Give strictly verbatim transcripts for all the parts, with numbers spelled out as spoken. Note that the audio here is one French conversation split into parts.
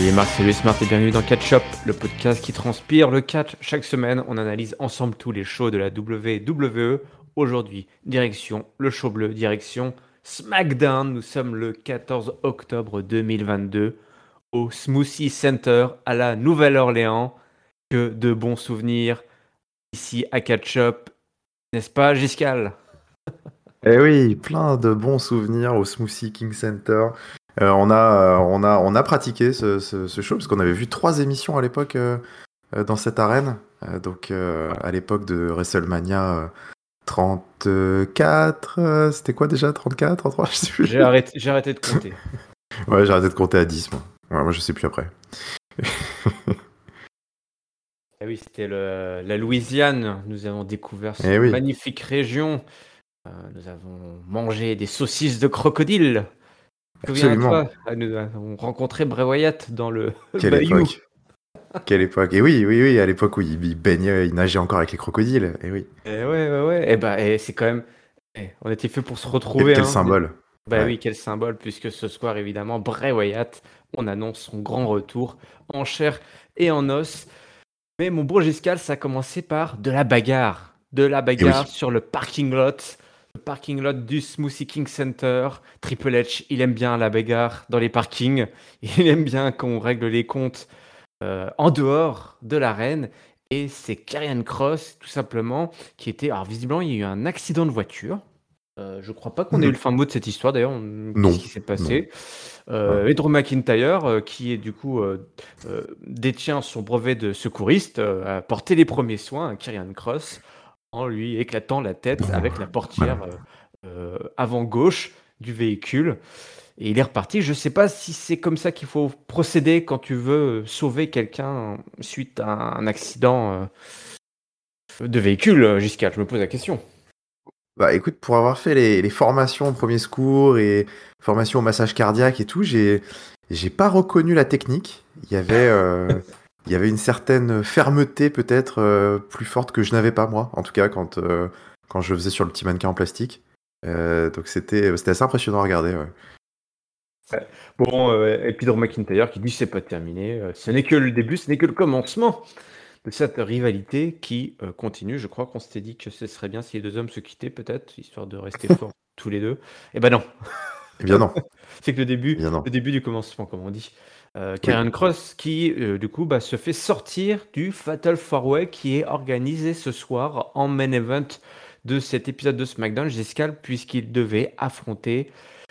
Salut Marc, salut Smart et bienvenue dans Catch Up, le podcast qui transpire le catch. Chaque semaine, on analyse ensemble tous les shows de la W W E. Aujourd'hui, direction le show bleu, direction SmackDown. Nous sommes le quatorze octobre deux mille vingt-deux au Smoothie Center à la Nouvelle-Orléans. Que de bons souvenirs ici à Catch Up, n'est-ce pas Giscal? Eh oui, plein de bons souvenirs au Smoothie King Center. Euh, on a, euh, on a, on a pratiqué ce, ce, ce show parce qu'on avait vu trois émissions à l'époque euh, euh, dans cette arène. Euh, donc euh, à l'époque de WrestleMania euh, trente-quatre, euh, c'était quoi déjà? trente-quatre, trente-trois, je sais plus. J'ai arrêté, j'ai arrêté de compter. Ouais, j'ai arrêté de compter à dix, moi. Ouais, moi, je sais plus après. Ah oui, c'était le, la Louisiane. Nous avons découvert cette Eh oui, magnifique région. Euh, nous avons mangé des saucisses de crocodile. absolument. Souviens-toi, ah, nous avons rencontré Bray Wyatt dans le Quelle bayou. époque. Quelle époque. Et oui, oui, oui, à l'époque où il, il baignait, il nageait encore avec les crocodiles. Et oui. Et ouais, ouais, ouais. Et bah, et c'est quand même. eh, on était fait pour se Quel, retrouver, quel hein. symbole. Bah Ouais. oui, quel symbole, puisque ce soir, évidemment, Bray Wyatt, on annonce son grand retour en chair et en os. Mais mon beau Giscal, ça a commencé par de la bagarre. De la Et oui. bagarre sur le parking lot. Le parking lot du Smoothie King Center. Triple H, il aime bien la bagarre dans les parkings. Il aime bien qu'on règle les comptes euh, en dehors de l'arène. Et c'est Karrion Kross, tout simplement, qui était. Alors, visiblement, il y a eu un accident de voiture. Euh, je crois pas qu'on ait eu le Mhm. fin mot de cette histoire d'ailleurs. On- Qu'est-ce Non, qui s'est non. passé? Ouais. Euh, et Drew McIntyre, euh, qui est du coup euh, euh, détient son brevet de secouriste, euh, a porté les premiers soins à Karrion Kross en lui éclatant la tête avec la Voilà. portière euh, euh, avant gauche du véhicule. Et il est reparti. Je sais pas si c'est comme ça qu'il faut procéder quand tu veux sauver quelqu'un suite à un accident euh, de véhicule, Giscard. Je me pose la question. Bah écoute, pour avoir fait les, les formations au premier secours et formation au massage cardiaque et tout, j'ai j'ai pas reconnu la technique. Il y avait euh, il y avait une certaine fermeté peut-être euh, plus forte que je n'avais pas moi, en tout cas quand euh, quand je faisais sur le petit mannequin en plastique. Euh, donc c'était c'était assez impressionnant à regarder. Ouais. Ouais. Bon, euh, et puis Drew McIntyre qui dit c'est pas terminé. Euh, ce n'est que le début, ce n'est que le commencement de cette rivalité qui euh, continue. Je crois qu'on s'était dit que ce serait bien si les deux hommes se quittaient, peut-être, histoire de rester forts tous les deux. Eh ben non, Eh bien non, c'est que le eh début, bien non. le début du commencement, comme on dit. Euh, Oui. Karrion Kross qui, euh, du coup, bah, se fait sortir du Fatal four Way qui est organisé ce soir en main event de cet épisode de SmackDown, Giscal, puisqu'il devait affronter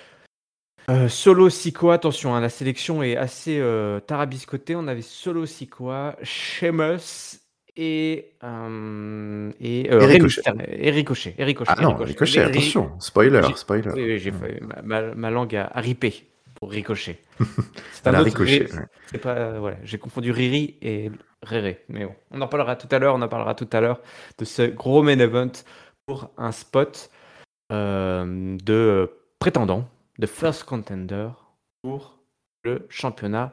euh, Solo Sikoa. Attention, hein, la sélection est assez euh, tarabiscotée. On avait Solo Sikoa, Sheamus et, euh, et, euh, Et Rey Ricochet. Mysterio. Et Ricochet. Et Ricochet. Ah Et non, Ricochet. Ricochet, Ri- ri- attention, spoiler, j'ai- spoiler. oui, oui, j'ai Hmm. fait ma, ma- ma langue a, a ripé pour Ricochet. C'est un La autre Ricochet. Ri- Ouais. C'est pas. Voilà, j'ai confondu Riri et Réré. Mais bon, on en parlera tout à l'heure. On en parlera tout à l'heure de ce gros main event pour un spot euh, de prétendant, de first contender pour le championnat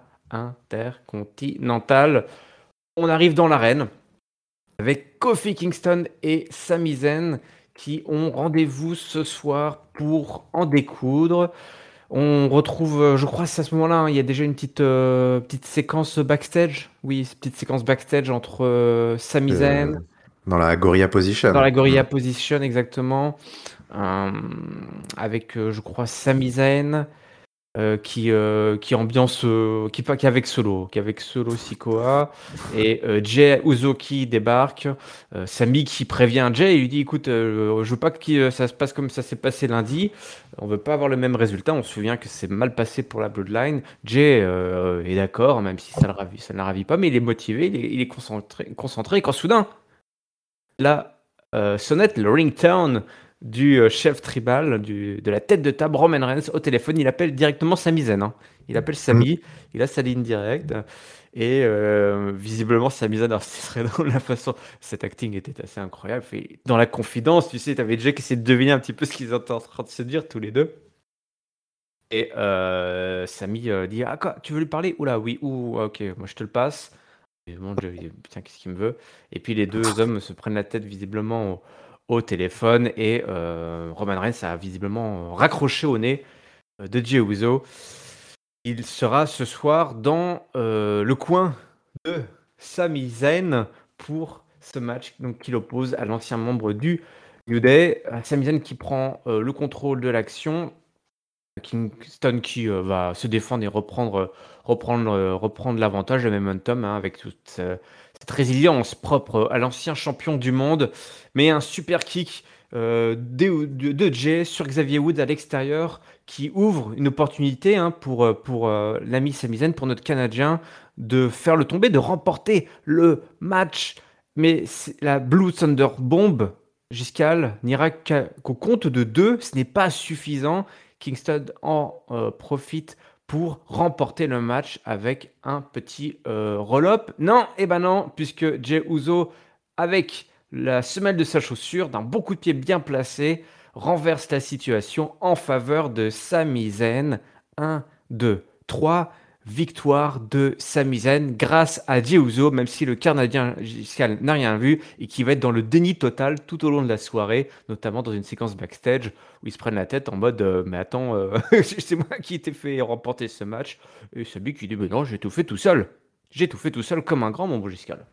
intercontinental. On arrive dans l'arène avec Kofi Kingston et Sami Zayn qui ont rendez-vous ce soir pour en découdre. On retrouve, euh, je crois, c'est à ce moment-là, hein, il y a déjà une petite, euh, petite séquence backstage. Oui, cette petite séquence backstage entre euh, Sami Euh, Zayn, dans la Gorilla Position. dans la Hmm. Gorilla Position exactement, euh, avec, euh, je crois, Sami Zayn. Euh, qui, euh, qui ambiance, euh, qui, pas- qui est avec Solo, qui est avec Solo Sikoa, et euh, Jay Uso qui débarque, euh, Sami qui prévient Jay, il lui dit écoute, euh, je veux pas que euh, ça se passe comme ça s'est passé lundi, on veut pas avoir le même résultat, on se souvient que c'est mal passé pour la Bloodline. Jay euh, est d'accord, même si ça, le ravi, ça ne la ravit pas, mais il est motivé, il est, il est concentré, concentré, et quand soudain, la euh, sonnette, le ringtone du euh, chef tribal, du, de la tête de table, Roman Reigns, au téléphone. Il appelle directement Sami Zayn, hein. Il appelle Hmm. Sami, il a sa ligne directe. Et euh, visiblement, Sami Zayn, alors, ce serait dans la façon. Cet acting était assez incroyable. Et dans la confidence, tu sais, tu avais Jay qui essayait de deviner un petit peu ce qu'ils étaient en train de se dire tous les deux. Et euh, Sami euh, dit ah, quoi, tu veux lui parler? Oula, oui, ou ok, moi je te le passe. Et mon Dieu, il- putain, qu'est-ce qu'il me veut? Et puis les deux hommes se prennent la tête visiblement au, au téléphone et euh, Roman Reigns a visiblement raccroché au nez euh, de Jey Uso. il sera ce soir dans, heu, le coin de Sami Zayn pour ce match donc qui l'oppose à l'ancien membre du New Day. Heu, Sami Zayn qui prend, heu, le contrôle de l'action. Kingston qui, heu, va se défendre et reprendre, heu, reprendre, heu, reprendre l'avantage, le momentum, hein, avec toute, heu, cette résilience propre à l'ancien champion du monde. Mais un super kick, heu, de de de Jay sur Xavier Woods à l'extérieur qui ouvre une opportunité, hein, pour, heu, pour, heu, l'ami Sami Zayn, pour notre Canadien, de faire le tomber, de remporter le match. Mais c'est la Blue Thunder Bomb, Giscal, n'ira qu'à qu'au compte de deux. Ce n'est pas suffisant. Kingston en euh, profite pour remporter le match avec un petit euh, roll-up. Non, et eh ben non, puisque Jey Uso, avec la semelle de sa chaussure, d'un bon coup de pied bien placé, renverse la situation en faveur de Sami Zayn. un, deux, trois. Victoire de Sami Zayn grâce à Jey Uso, même si le Canadien Giscal n'a rien vu et qui va être dans le déni total tout au long de la soirée, notamment dans une séquence backstage où ils se prennent la tête en mode euh, mais attends, euh, c'est moi qui t'ai fait remporter ce match. Et Sami qui dit mais non, j'ai tout fait tout seul. J'ai tout fait tout seul comme un grand, mon beau Giscal.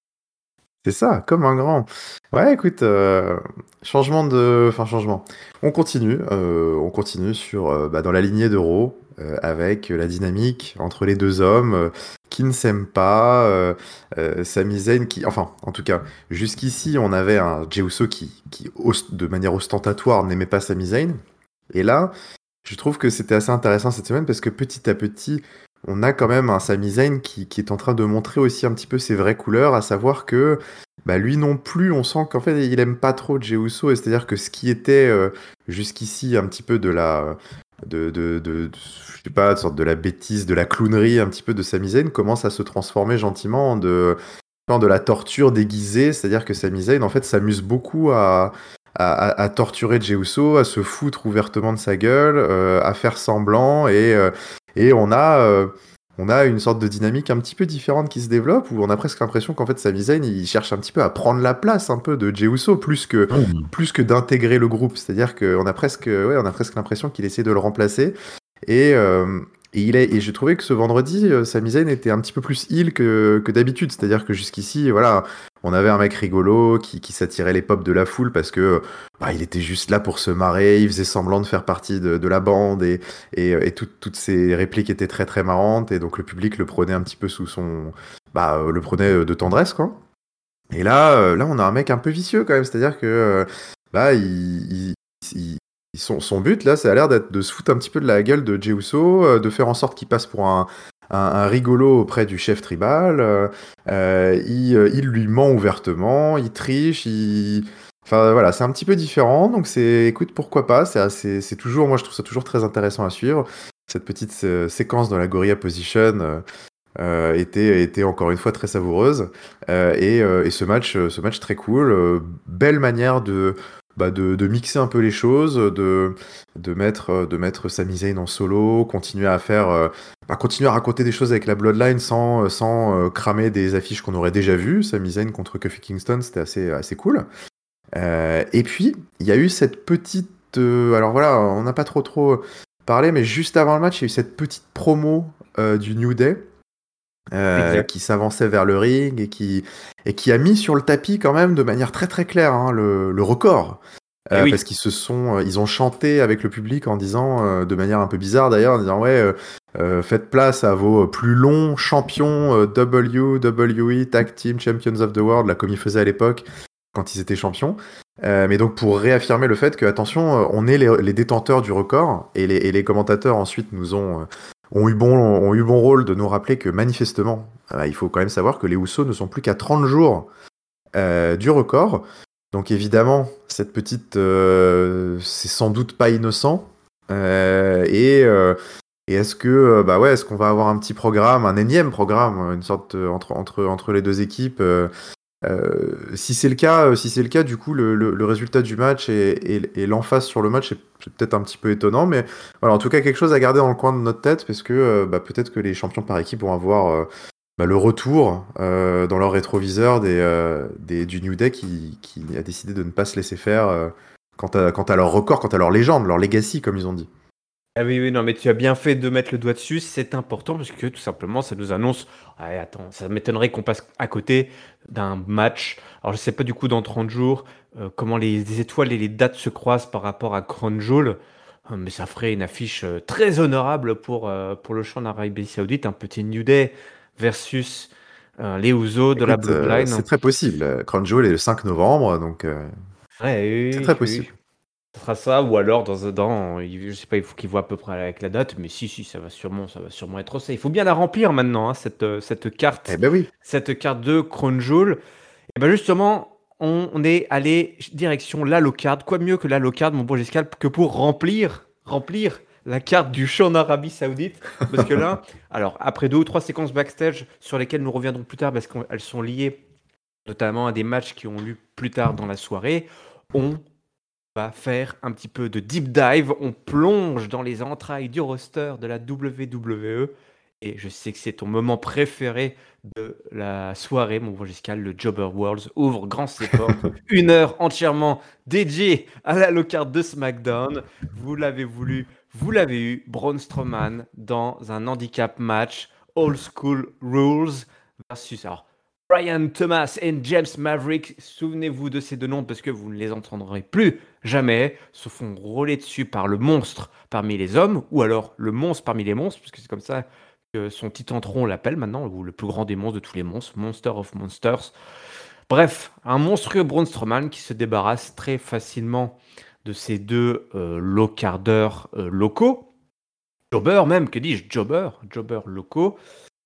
C'est ça, comme un grand. Ouais, écoute, euh, changement de... Enfin, changement. On continue, euh, on continue sur, euh, bah, dans la lignée de Raw, euh, avec la dynamique entre les deux hommes euh, qui ne s'aiment pas, euh, euh, Sami Zayn qui... Enfin, en tout cas, jusqu'ici, on avait un Jey Uso qui, qui os- de manière ostentatoire, n'aimait pas Sami Zayn. Et là, je trouve que c'était assez intéressant cette semaine parce que petit à petit, on a quand même un Sami Zayn qui, qui est en train de montrer aussi un petit peu ses vraies couleurs, à savoir que bah, lui non plus, on sent qu'en fait, il aime pas trop Jey Uso, et c'est-à-dire que ce qui était euh, jusqu'ici un petit peu de la, de, de, de, de- je sais pas, de sorte de la bêtise, de la clownerie un petit peu de Sami Zayn commence à se transformer gentiment en de, en de la torture déguisée, c'est-à-dire que Sami Zayn en fait s'amuse beaucoup à à, à- à torturer Jey Uso, à se foutre ouvertement de sa gueule, euh, à faire semblant, et, euh, et on a, euh, on a une sorte de dynamique un petit peu différente qui se développe, où on a presque l'impression qu'en fait Sami Zayn, il cherche un petit peu à prendre la place un peu de Jey Uso, plus que, Mm. plus que d'intégrer le groupe. C'est-à-dire qu'on a presque, ouais, on a presque l'impression qu'il essaie de le remplacer. Et, euh, et, il est, et j'ai trouvé que ce vendredi, euh, Sami Zayn était un petit peu plus heal que, que d'habitude. C'est-à-dire que jusqu'ici, voilà, on avait un mec rigolo qui, qui s'attirait les pop de la foule parce que bah, il était juste là pour se marrer, il faisait semblant de faire partie de, de la bande, et, et, et tout- toutes ses répliques étaient très très marrantes, et donc le public le prenait un petit peu sous son... Bah, euh, le prenait de tendresse, quoi. Et là, euh, là, on a un mec un peu vicieux quand même, c'est-à-dire que euh, bah, il, il- il- son, son but là, ça a l'air d'être de se foutre un petit peu de la gueule de Jey Uso, euh, de faire en sorte qu'il passe pour un, un, un rigolo auprès du chef tribal. euh, euh, il, euh, il lui ment ouvertement, il triche, il... Enfin voilà, c'est un petit peu différent, donc c'est, écoute, pourquoi pas, c'est assez- c'est toujours, moi je trouve ça toujours très intéressant à suivre, cette petite euh, séquence dans la Gorilla Position. euh, euh, était, était encore une fois très savoureuse. Euh, et, euh, et ce match, euh, ce match très cool, euh, belle manière de, bah, de, de mixer un peu les choses, de, de mettre, euh, de mettre Sami Zayn en solo, continuer à faire, euh, bah, continuer à raconter des choses avec la Bloodline sans, euh, sans euh, cramer des affiches qu'on aurait déjà vues. Sami Zayn contre Kofi Kingston, c'était assez, assez cool. Euh, et puis, il y a eu cette petite, euh, alors voilà, on n'a pas trop trop parlé, mais juste avant le match, il y a eu cette petite promo euh, du New Day euh, Exact. qui s'avançait vers le ring, et qui, et qui a mis sur le tapis quand même de manière très très claire, hein, le, le record. Et Euh, parce oui. qu'ils se sont, euh, ils ont chanté avec le public en disant, euh, de manière un peu bizarre d'ailleurs, en disant ouais, euh, euh, faites place à vos plus longs champions euh, W W E Tag Team Champions of the World, là comme ils faisaient à l'époque quand ils étaient champions. Euh, mais donc pour réaffirmer le fait que attention, euh, on est les, les détenteurs du record, et les, et les commentateurs ensuite nous ont euh, ont eu bon ont eu bon rôle de nous rappeler que manifestement, euh, il faut quand même savoir que les Usos ne sont plus qu'à trente jours euh, du record. Donc évidemment, cette petite, euh, c'est sans doute pas innocent. Euh, et euh, et est-ce que, euh, bah ouais, est-ce qu'on va avoir un petit programme, un énième programme, une sorte euh, entre entre entre les deux équipes. euh, euh, si c'est le cas, euh, si c'est le cas, du coup, le, le- le résultat du match et, et- et l'emphase sur le match est c'est peut-être un petit peu étonnant, mais voilà, en tout cas, quelque chose à garder dans le coin de notre tête, parce que euh, bah, peut-être que les champions par équipe vont avoir euh, bah, le retour euh, dans leur rétroviseur des, euh, des- du New Day qui, qui a décidé de ne pas se laisser faire euh, quant à, quant à leur record, quant à leur légende, leur legacy, comme ils ont dit. Ah oui, oui, non, mais tu as bien fait de mettre le doigt dessus, c'est important parce que tout simplement, ça nous annonce. Ouais, attends, ça m'étonnerait qu'on passe à côté d'un match. Alors, je sais pas du coup dans trente jours euh, comment les, les étoiles et les dates se croisent par rapport à Crown Jewel, euh, mais ça ferait une affiche euh, très honorable pour, euh, pour le champ d'Arabie Saoudite, un petit New Day versus euh, les Usos de la Écoute, euh, c'est Bloodline. très possible. Crown Jewel est le cinq novembre, donc euh, Ouais, c'est oui, très oui, oui. possible. Ce sera ça, ou alors dans, dans il- je sais pas, il faut qu'il voit à peu près avec la date, mais si, si, ça va sûrement, ça va sûrement être ça. Il faut bien la remplir maintenant, hein, cette, euh, cette Eh carte, ben oui. cette carte de Crown Jewel. Et ben justement, on, on est allé direction la Locard. Quoi de mieux que la Locard, mon bon Giscal, que pour remplir, remplir la carte du champ d'Arabie Saoudite. Parce que là, alors après deux ou trois séquences backstage sur lesquelles nous reviendrons plus tard parce qu'elles sont liées notamment à des matchs qui ont lieu plus tard dans la soirée, on va faire un petit peu de deep dive. On plonge dans les entrailles du roster de la W W E. Et je sais que c'est ton moment préféré de la soirée, mon bon Giscal. Le Jobber Worlds ouvre grand ses portes. Une heure entièrement dédiée à la low-card de SmackDown. Vous l'avez voulu, vous l'avez eu. Braun Strowman dans un handicap match. Old School Rules versus. Alors, Brian Thomas et James Maverick, souvenez-vous de ces deux noms parce que vous ne les entendrez plus jamais, se font rouler dessus par le monstre parmi les hommes, ou alors le monstre parmi les monstres, puisque c'est comme ça que son titantron l'appelle maintenant, ou le plus grand des monstres de tous les monstres, Monster of Monsters. Bref, un monstrueux Braun Strowman qui se débarrasse très facilement de ces deux euh, low-carders euh, locaux, jobbers même, que dis-je, jobbers, jobbers locaux.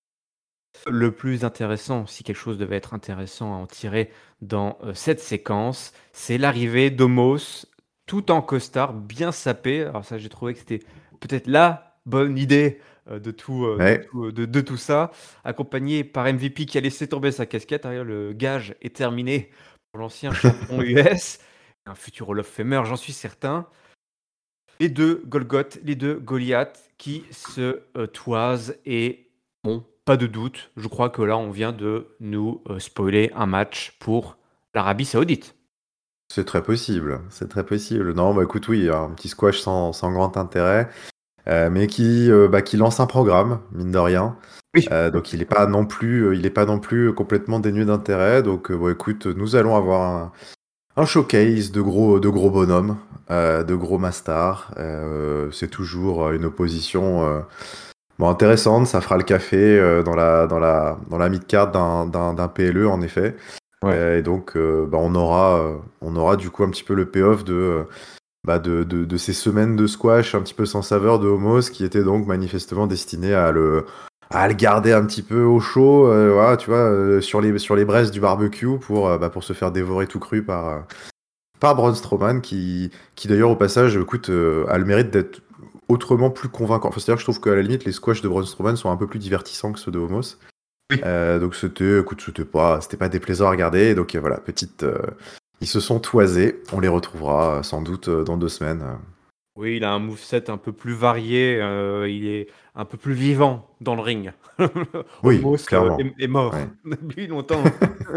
Le plus intéressant, si quelque chose devait être intéressant à en tirer dans euh, cette séquence, c'est l'arrivée d'Omos tout en costard, bien sapé. Alors ça, j'ai trouvé que c'était peut-être la bonne idée euh, de, tout, euh, de, Ouais. tout, euh, de, de tout ça, accompagné par M V P qui a laissé tomber sa casquette. Hein, le gage est terminé pour l'ancien champion U S, un futur Hall of Famer, j'en suis certain. Les deux Golgoth, les deux Goliath qui se euh, toisent et bon, pas de doute, je crois que là on vient de nous euh, spoiler un match pour l'Arabie Saoudite. C'est très possible, c'est très possible. Non, bah écoute, oui, un petit squash sans, sans grand intérêt, euh, mais qui, euh, bah, qui lance un programme, mine de rien. Oui. Euh, donc il n'est pas non plus, euh, il est pas non plus complètement dénué d'intérêt. Donc euh, bon, écoute, nous allons avoir un, un showcase de gros, de gros bonhommes, euh, de gros masters. Euh, c'est toujours euh, une opposition euh, bon, intéressante. Ça fera le café euh, dans la, dans la, dans la mid-card d'un, d'un, d'un P L E en effet. Ouais. Euh, et donc euh, bah, on aura, euh, on aura du coup un petit peu le payoff de euh, bah, de, de, de ces semaines de squash un petit peu sans saveur de Homos qui étaient donc manifestement destinées à le, à le garder un petit peu au chaud, euh, voilà, tu vois, euh, sur les, sur les braises du barbecue pour, euh, bah, pour se faire dévorer tout cru par, euh, par Braun Strowman qui, qui d'ailleurs au passage, écoute, euh, a le mérite d'être autrement plus convaincant. Enfin, c'est-à-dire que je trouve qu'à la limite, les squash de Braun Strowman sont un peu plus divertissants que ceux de Homos. Oui. Euh, donc c'était, écoute, c'était pas, c'était pas déplaisant à regarder. Et donc euh, voilà, petite, euh, ils se sont toisés. On les retrouvera euh, sans doute euh, dans deux semaines. Oui, il a un moveset un peu plus varié, euh, il est un peu plus vivant dans le ring. Oui, Homos euh, clairement. est, est mort Ouais. depuis longtemps.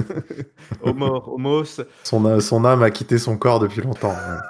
Homos, Homos, Son, a- son âme a quitté son corps depuis longtemps. Ouais.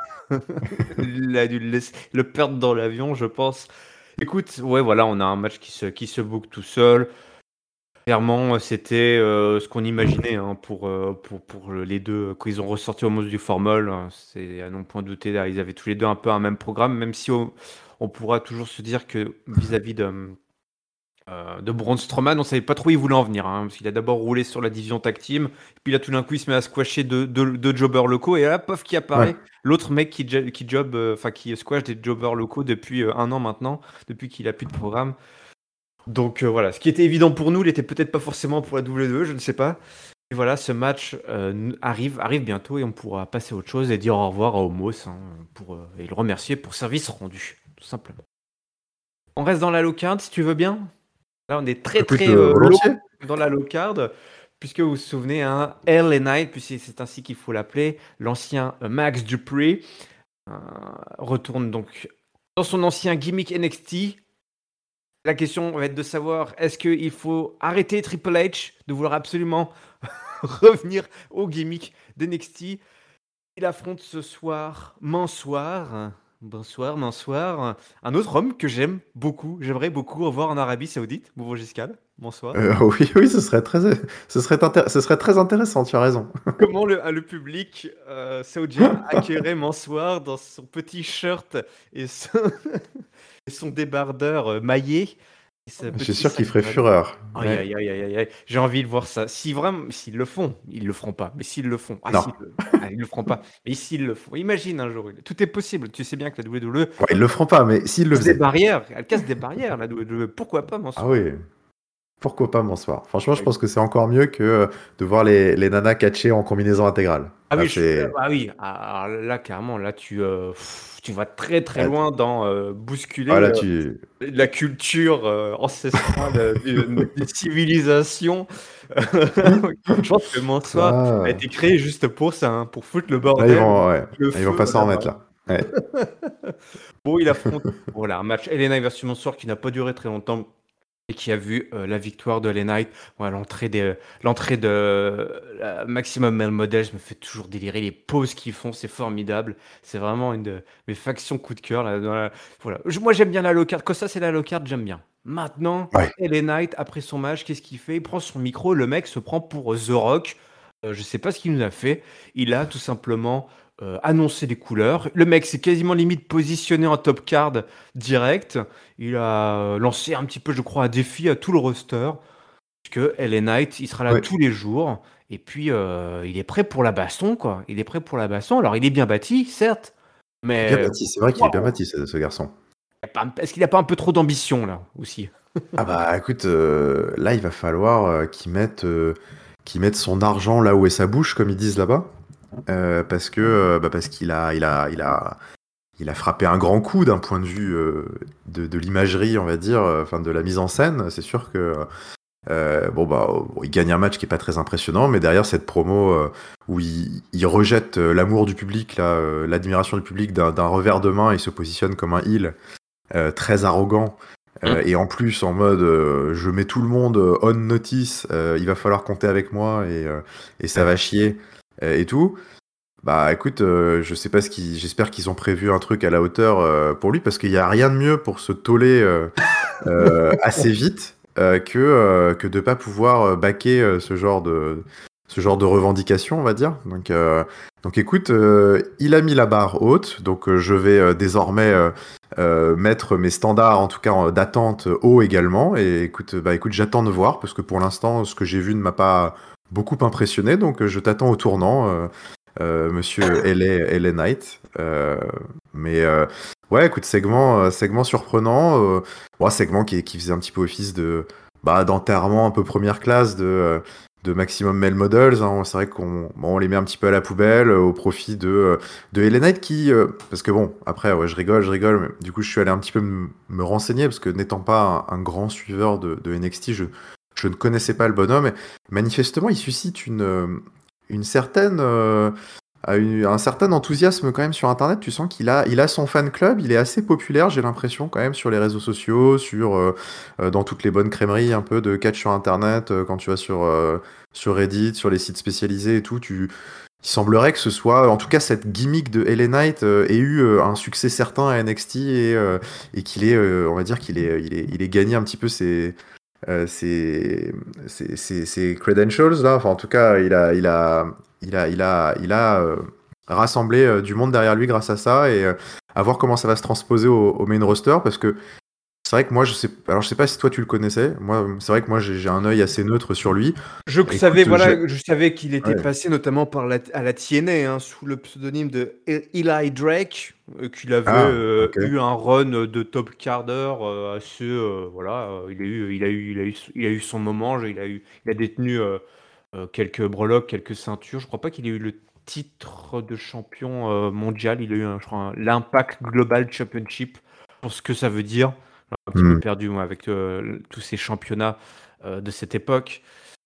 il a dû le, laisser- le perdre dans l'avion, je pense. Écoute, ouais, voilà, on a un match qui se, qui se book tout seul. Clairement, c'était euh, ce qu'on imaginait hein, pour, euh, pour, pour les deux. Quand ils ont ressorti Homos du formol, hein, c'est à non point douter. Là, ils avaient tous les deux un peu un même programme, même si on, on pourra toujours se dire que vis-à-vis de, euh, de Braun Strowman, on savait pas trop où il voulait en venir. Hein, parce qu'il a d'abord roulé sur la division tag team, puis là, tout d'un coup, il se met à squasher deux de, de jobbers locaux, et là, pof, qui Ouais. apparaît l'autre mec qui, jo- qui job, euh, enfin qui squash des jobbers locaux depuis euh, un an maintenant, depuis qu'il a plus de programme. Donc euh, voilà, ce qui était évident pour nous, l'était peut-être pas forcément pour la W W E, je ne sais pas. Et voilà, ce match euh, n- arrive, arrive bientôt et on pourra passer à autre chose et dire au revoir à Homos hein, pour, euh, et le remercier pour service rendu, tout simplement. On reste dans la low card si tu veux bien. Là, on est très Écoute, très euh, euh, low volontiers. dans la low card, puisque vous vous souvenez, hein, L A Knight, puis c'est c'est ainsi qu'il faut l'appeler, l'ancien euh, Max Dupree, euh, retourne donc dans son ancien gimmick N X T. La question va être de savoir est-ce qu'il faut arrêter Triple H de vouloir absolument revenir au gimmick d'N X T. Il affronte ce soir Mansoir Bonsoir, bonsoir. Un autre homme que j'aime beaucoup, j'aimerais beaucoup revoir en Arabie Saoudite, Boubou Giscal. Bonsoir. Euh, oui, oui, ce serait très, ce serait intér- ce serait très intéressant, tu as raison. Comment le, ah, le public euh, saoudien accueillerait Mansoir dans son petit shirt et son, et son débardeur euh, maillé et sa Je suis petit sûr qu'il sac ferait à dos. fureur. Aïe, Ouais. aïe, aïe, aïe, aïe, aïe. J'ai envie de voir ça. Si vraiment, s'ils le font, ils le feront pas. Mais s'ils le font, ah, Non. s'ils le, ah, ils le feront pas. Mais s'ils le font, imagine un jour, tout est possible. Tu sais bien que la W W E Ouais, ils le feront pas, mais s'ils le casse des faisaient. barrières. Elle casse des barrières, la W W E. Pourquoi pas Ah Mansour? oui, pourquoi pas bonsoir. Franchement, je Ouais. pense que c'est encore mieux que euh, de voir les, les nanas catcher en combinaison intégrale. Ah Là, oui, je- c'est. ah oui. Ah, alors là, carrément, là, tu, euh, pff, tu vas très très Ah, loin dans euh, ah, bousculer là, euh, tu. la culture euh, ancestrale euh, d'une d'une civilisation. Je pense que Mansoir a Ah, été créé juste pour ça, hein, pour foutre le là, ils bordel, vont, ouais. le Ils vont feu pas s'en remettre là-bas. là. Ouais. Bon, il affronte voilà, un match L A Knight versus Mansour qui n'a pas duré très longtemps et qui a vu euh, la victoire de L A Knight. Ouais, l'entrée des, l'entrée de euh, Maximum Male Models me fait toujours délirer. Les pauses qu'ils font, c'est formidable. C'est vraiment une de mes factions coup de cœur. Là, dans la- voilà. Je- moi, j'aime bien la low card. Quand ça, c'est la low card, j'aime bien. Maintenant, Ouais. L A Knight, après son match, qu'est-ce qu'il fait? Il prend son micro. Le mec se prend pour The Rock. Euh, je sais pas ce qu'il nous a fait. Il a tout simplement euh, annoncé les couleurs. Le mec s'est quasiment limite positionné en top card direct. Il a euh, lancé un petit peu, je crois, un défi à tout le roster. Que L A Knight, il sera là Ouais. tous les jours. Et puis, euh, il est prêt pour la baston, quoi. Il est prêt pour la baston. Alors, il est bien bâti, certes. Il est bien Mais, bâti. C'est vrai qu'il est bien waouh, bâti, ce, ce garçon. y a pas- est-ce qu'il n'a pas un peu trop d'ambition, là, aussi? Ah bah écoute, euh, là, il va falloir euh, qu'il mette, euh, qu'il mette son argent là où est sa bouche, comme ils disent là-bas. Euh, parce que euh, bah, parce qu'il a, il a, il a, il a frappé un grand coup d'un point de vue euh, de, de l'imagerie, on va dire, euh, enfin de la mise en scène. C'est sûr que euh, bon bah bon, il gagne un match qui est pas très impressionnant, mais derrière cette promo euh, où il, il rejette euh, l'amour du public, là, euh, l'admiration du public d'un d'un revers de main, il se positionne comme un heel euh, très arrogant. Euh, et en plus, en mode, euh, je mets tout le monde euh, on notice, euh, il va falloir compter avec moi et, euh, et ça va chier euh, et tout. Bah écoute, euh, je sais pas ce qu'ils, j'espère qu'ils ont prévu un truc à la hauteur euh, pour lui parce qu'il y a rien de mieux pour se toller euh, euh, assez vite euh, que euh, que de pas pouvoir euh, baquer euh, ce genre de ce genre de revendication, on va dire. Donc euh, donc écoute, euh, il a mis la barre haute, donc euh, je vais euh, désormais euh, euh, mettre mes standards, en tout cas en- d'attente, haut également. Et écoute, bah écoute, j'attends de voir parce que pour l'instant, ce que j'ai vu ne m'a pas beaucoup impressionné, donc euh, je t'attends au tournant. euh, euh, Monsieur L A, L A Knight. Euh, mais euh, ouais, écoute, segment, euh, segment surprenant. Euh, ouais, segment qui, qui faisait un petit peu office de bah, d'enterrement un peu première classe de, euh, de Maximum Male Models. Hein. C'est vrai qu'on bon, on les met un petit peu à la poubelle euh, au profit de, euh, de L A Knight qui. Euh, parce que bon, après, ouais, je rigole, je rigole. Mais du coup, je suis allé un petit peu me me renseigner parce que n'étant pas un, un grand suiveur de, de N X T, je, je ne connaissais pas le bonhomme. Et manifestement, il suscite une, euh, une certaine. Euh, a eu un certain enthousiasme quand même sur Internet. Tu sens qu'il a, il a son fan club, il est assez populaire, j'ai l'impression quand même sur les réseaux sociaux, sur euh, euh, dans toutes les bonnes crèmeries un peu de catch sur Internet. Euh, quand tu vas sur euh, sur Reddit, sur les sites spécialisés et tout, tu il semblerait que ce soit, en tout cas, cette gimmick de L A Knight euh, ait eu euh, un succès certain à N X T et, euh, et qu'il est, euh, on va dire qu'il est, il est, il est gagné un petit peu ses, euh, ses, ses, ses- ses credentials là. Enfin, en tout cas, il a, il a, il a, il a, il a euh, rassemblé euh, du monde derrière lui grâce à ça et euh, à voir comment ça va se transposer au, au main roster parce que c'est vrai que moi, je sais, alors je sais pas si toi tu le connaissais. Moi, c'est vrai que moi j'ai j'ai un œil assez neutre sur lui. Je savais, Écoute, j'ai, voilà, je savais qu'il était ouais. passé notamment par la, à la T N A, hein, sous le pseudonyme de E- Eli Drake, euh, qu'il avait Ah, euh, ok. eu un run de top carder euh, assez, euh, voilà, euh, il a eu, il a eu, il a eu, il a eu son moment, il a eu, il a détenu euh, euh, quelques breloques, quelques ceintures. Je crois pas qu'il ait eu le titre de champion euh, mondial. Il a eu, un, je crois, un- l'Impact Global Championship, pour ce que ça veut dire. Un petit peu Hmm. perdu moi avec euh, tous ces championnats euh, de cette époque.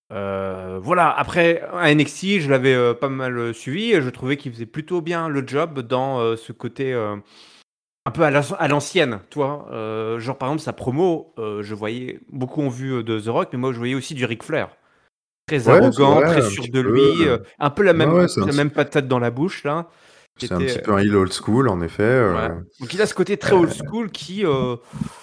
Euh, voilà, après à N X T, je l'avais euh, pas mal euh, suivi et je trouvais qu'il faisait plutôt bien le job dans euh, ce côté euh, un peu à la- à l'ancienne, toi. Euh, genre par exemple sa promo, euh, je voyais, beaucoup ont vu euh, de The Rock, mais moi je voyais aussi du Ric Flair. Très Ouais, c'est arrogant, vrai, très un sûr petit de peu. lui, euh, un peu la Ouais, même, ouais, un c'est peu un la petit même patate dans la bouche là. C'est un J'étais, petit heu peu un heel old school, en effet, ouais. heu Donc il a ce côté très old heu school qui, heu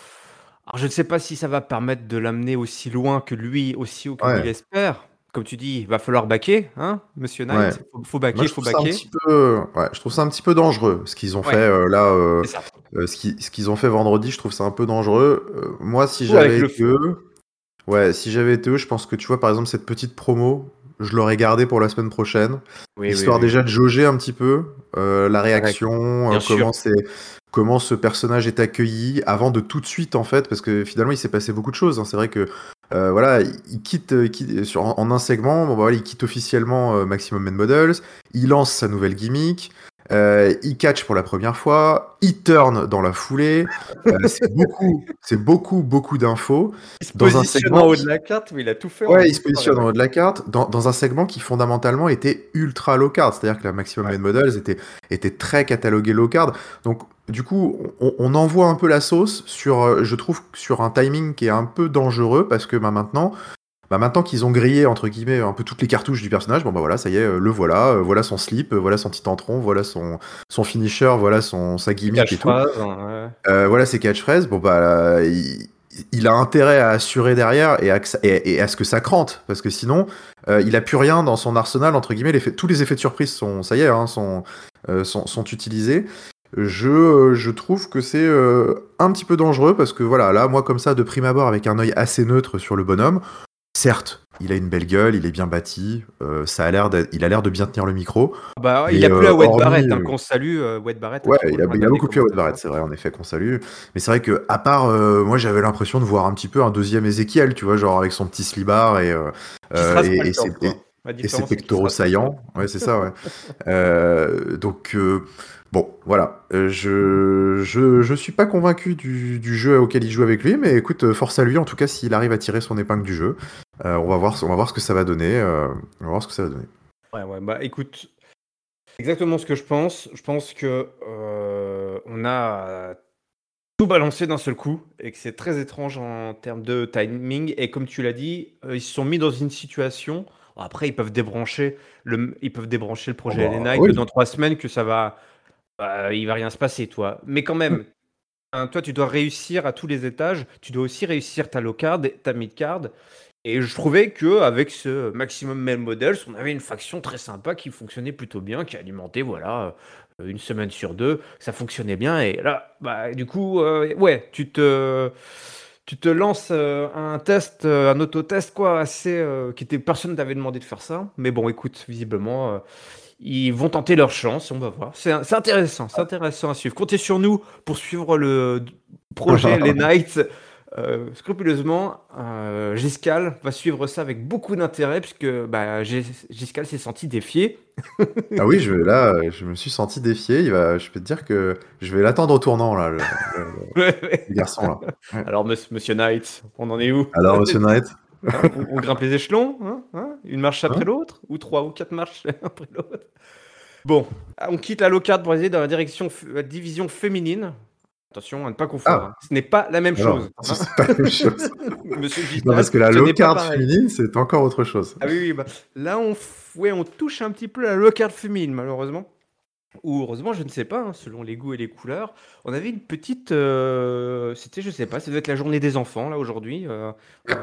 alors je ne sais pas si ça va permettre de l'amener aussi loin que lui aussi ou que lui ouais, l'espère. Comme tu dis, il va falloir backer, hein, monsieur ouais. Knight? Faut faut Moi, backer, je faut trouve ça un backer. petit peu ouais, je trouve ça un petit peu dangereux, ce qu'ils ont Ouais, fait, heu, là, heu c'est ça. heu, ce qu'ils ce qu'ils ont fait vendredi, je trouve ça un peu dangereux. Heu, moi, si Surtout avec j'avais le été feu. eux ouais, si j'avais été eux, je pense que, tu vois, par exemple, cette petite promo, je l'aurais gardée pour la semaine prochaine, Oui, oui, histoire oui. déjà de jauger un petit peu, heu, la La réaction. réaction, heu, Bien sûr. comment c'est comment ce personnage est accueilli, avant de tout de suite, en fait, parce que finalement, il s'est passé beaucoup de choses, hein. C'est vrai que, heu, voilà, il il quitte, heu, il quitte sur en en un segment, bon, bah, voilà, il quitte officiellement, heu, Maximum Men Models, il lance sa nouvelle gimmick, heu, il catch pour la première fois, il turn dans la foulée, heu, c'est beaucoup c'est beaucoup, beaucoup d'infos Il se dans un positionne en segment haut de qui la carte, mais il a tout fait en ouais, il même se temps, le positionne en mec. haut de la carte, dans dans un segment qui fondamentalement était ultra low card. C'est-à-dire que la Maximum Ouais. Men Models était était très catalogué low card. Donc du coup, on on envoie un peu la sauce sur, heu, je trouve, sur un timing qui est un peu dangereux parce que, bah, maintenant bah, maintenant qu'ils ont «grillé» entre guillemets un peu toutes les cartouches du personnage, bon, bah, voilà, ça y est, heu, le voilà, heu, voilà son slip, heu, voilà son titantron, voilà son son finisher, voilà son sa Les gimmick et tout. catchphrases, ouais. Heu, voilà ses catchphrases. Bon, bah, il il a intérêt à assurer derrière et à que ça et et à ce que ça crante parce que sinon, heu, il a plus rien dans son arsenal entre guillemets. Les faits tous les effets de surprise sont ça y est, hein, sont, heu, sont sont utilisés. Je, heu, je trouve que c'est, heu, un petit peu dangereux parce que voilà, là, moi comme ça de prime abord avec un œil assez neutre sur le bonhomme, certes, il a une belle gueule, il est bien bâti, heu, ça a l'air d'être il a l'air de bien tenir le micro, Bah, ouais, il mais, a plu heu, à Wade hormis, Barrett, hein, heu qu'on salue, heu, Wade Barrett, hein, ouais, qui il a rejoint le il a dernier beaucoup plu à Wade commentateur. Barrett, c'est vrai, en effet, qu'on salue. Mais c'est vrai qu'à part, heu, moi, j'avais l'impression de voir un petit peu un deuxième Ezekiel, tu vois? Genre avec son petit slibard et heu Qui se heu, rase pas et le et ses torse, et quoi. La et ses différence, c'est qu'il se pectoraux rase pas le torse. saillants. Ouais, c'est ça, ouais. Heu, donc heu, bon, voilà, heu, je je je suis pas convaincu du du jeu auquel il joue avec lui, mais écoute, heu, force à lui, en tout cas, s'il arrive à tirer son épingle du jeu. Heu, on va voir ce on va voir ce que ça va donner, heu, on va voir ce que ça va donner. Ouais, ouais, bah, écoute, exactement ce que je pense. Je pense que, heu, on a tout balancé d'un seul coup et que c'est très étrange en termes de timing et comme tu l'as dit, heu, ils se sont mis dans une situation après ils peuvent débrancher le m ils peuvent débrancher le Oh projet L A bah, Knight oui. dans trois semaines que ça va, bah, il va rien se passer, toi. Mais quand Mmh. même, hein, toi, tu dois réussir à tous les étages. Tu dois aussi réussir ta low card, ta mid card. Et je trouvais qu'avec ce Maximum Male Models, on avait une faction très sympa qui fonctionnait plutôt bien, qui alimentait, voilà, heu, une semaine sur deux, ça fonctionnait bien et là, bah, du coup, heu, ouais, tu te tu te lances, heu, un test, heu, un autotest quoi, assez, heu, qui était personne t'avait demandé de faire ça. Mais bon, écoute, visiblement, heu, ils vont tenter leur chance, on va voir. C'est in c'est intéressant, c'est intéressant à suivre. Comptez sur nous pour suivre le d projet Les Knights, heu, scrupuleusement. Heu, Giscal va suivre ça avec beaucoup d'intérêt puisque, bah, Gis Giscal s'est senti défié. Ah oui, je là, heu, je me suis senti défié. Il va je peux te dire que je vais l'attendre au tournant là, le le le Ouais, ouais. le garçon là. Ouais. Alors Mons monsieur Knight, on en est où? Alors monsieur Knight? Hein, on on grimpe les échelons? Hein? Hein? Une marche après Hein? l'autre? Ou trois ou quatre marches après l'autre? Bon, ah, on quitte la low card pour aller dans la direction f la division féminine. Attention à ne pas confondre, Ah! hein. Ce n'est pas la même Non, non, chose, ce hein. c'est pas la même chose. Monsieur Non, Giscal, parce que la ce low n'est pas card pareil. féminine, c'est encore autre chose. Ah oui, oui, bah, là on f ouais, on touche un petit peu la low card féminine malheureusement. Ou heureusement, je ne sais pas, hein, selon les goûts et les couleurs. On avait une petite, heu, c'était je sais pas, ça devait être la journée des enfants là aujourd'hui, heu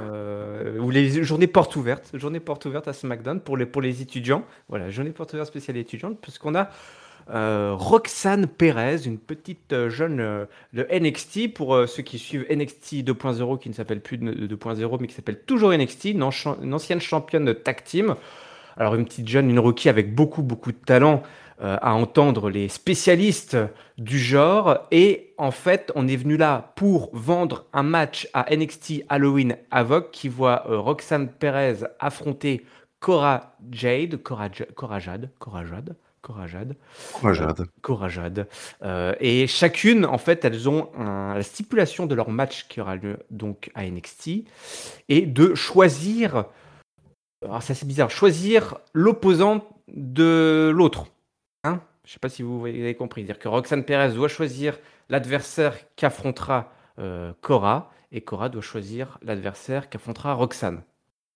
heu, ou les journées portes ouvertes, journée portes ouvertes à SmackDown pour les pour les étudiants. Voilà, journée portes ouvertes spéciale étudiante puisqu'on a, heu, Roxane Perez, une petite, heu, jeune, heu, de N X T pour, heu, ceux qui suivent N X T deux point zéro qui ne s'appelle plus de deux point zéro mais qui s'appelle toujours N X T, une anchan une ancienne championne de tag team. Alors une petite jeune, une rookie avec beaucoup, beaucoup de talent, heu, à entendre les spécialistes du genre et en fait, on est venu là pour vendre un match à N X T Halloween Havoc qui voit, heu, Roxanne Perez affronter Cora Jade, Cora Ja Cora Jade Cora Jade Cora Jade, heu, Croisade. Cora Jade, heu et chacune, en fait, elles ont un la stipulation de leur match qui aura lieu donc à N X T et de choisir alors c'est assez bizarre, choisir l'opposant de l'autre, hein? Je sais pas si vous voyez avez compris. C'est-à-dire que Roxane Perez doit choisir l'adversaire qu'affrontera, heu, Cora et Cora doit choisir l'adversaire qu'affrontera Roxane.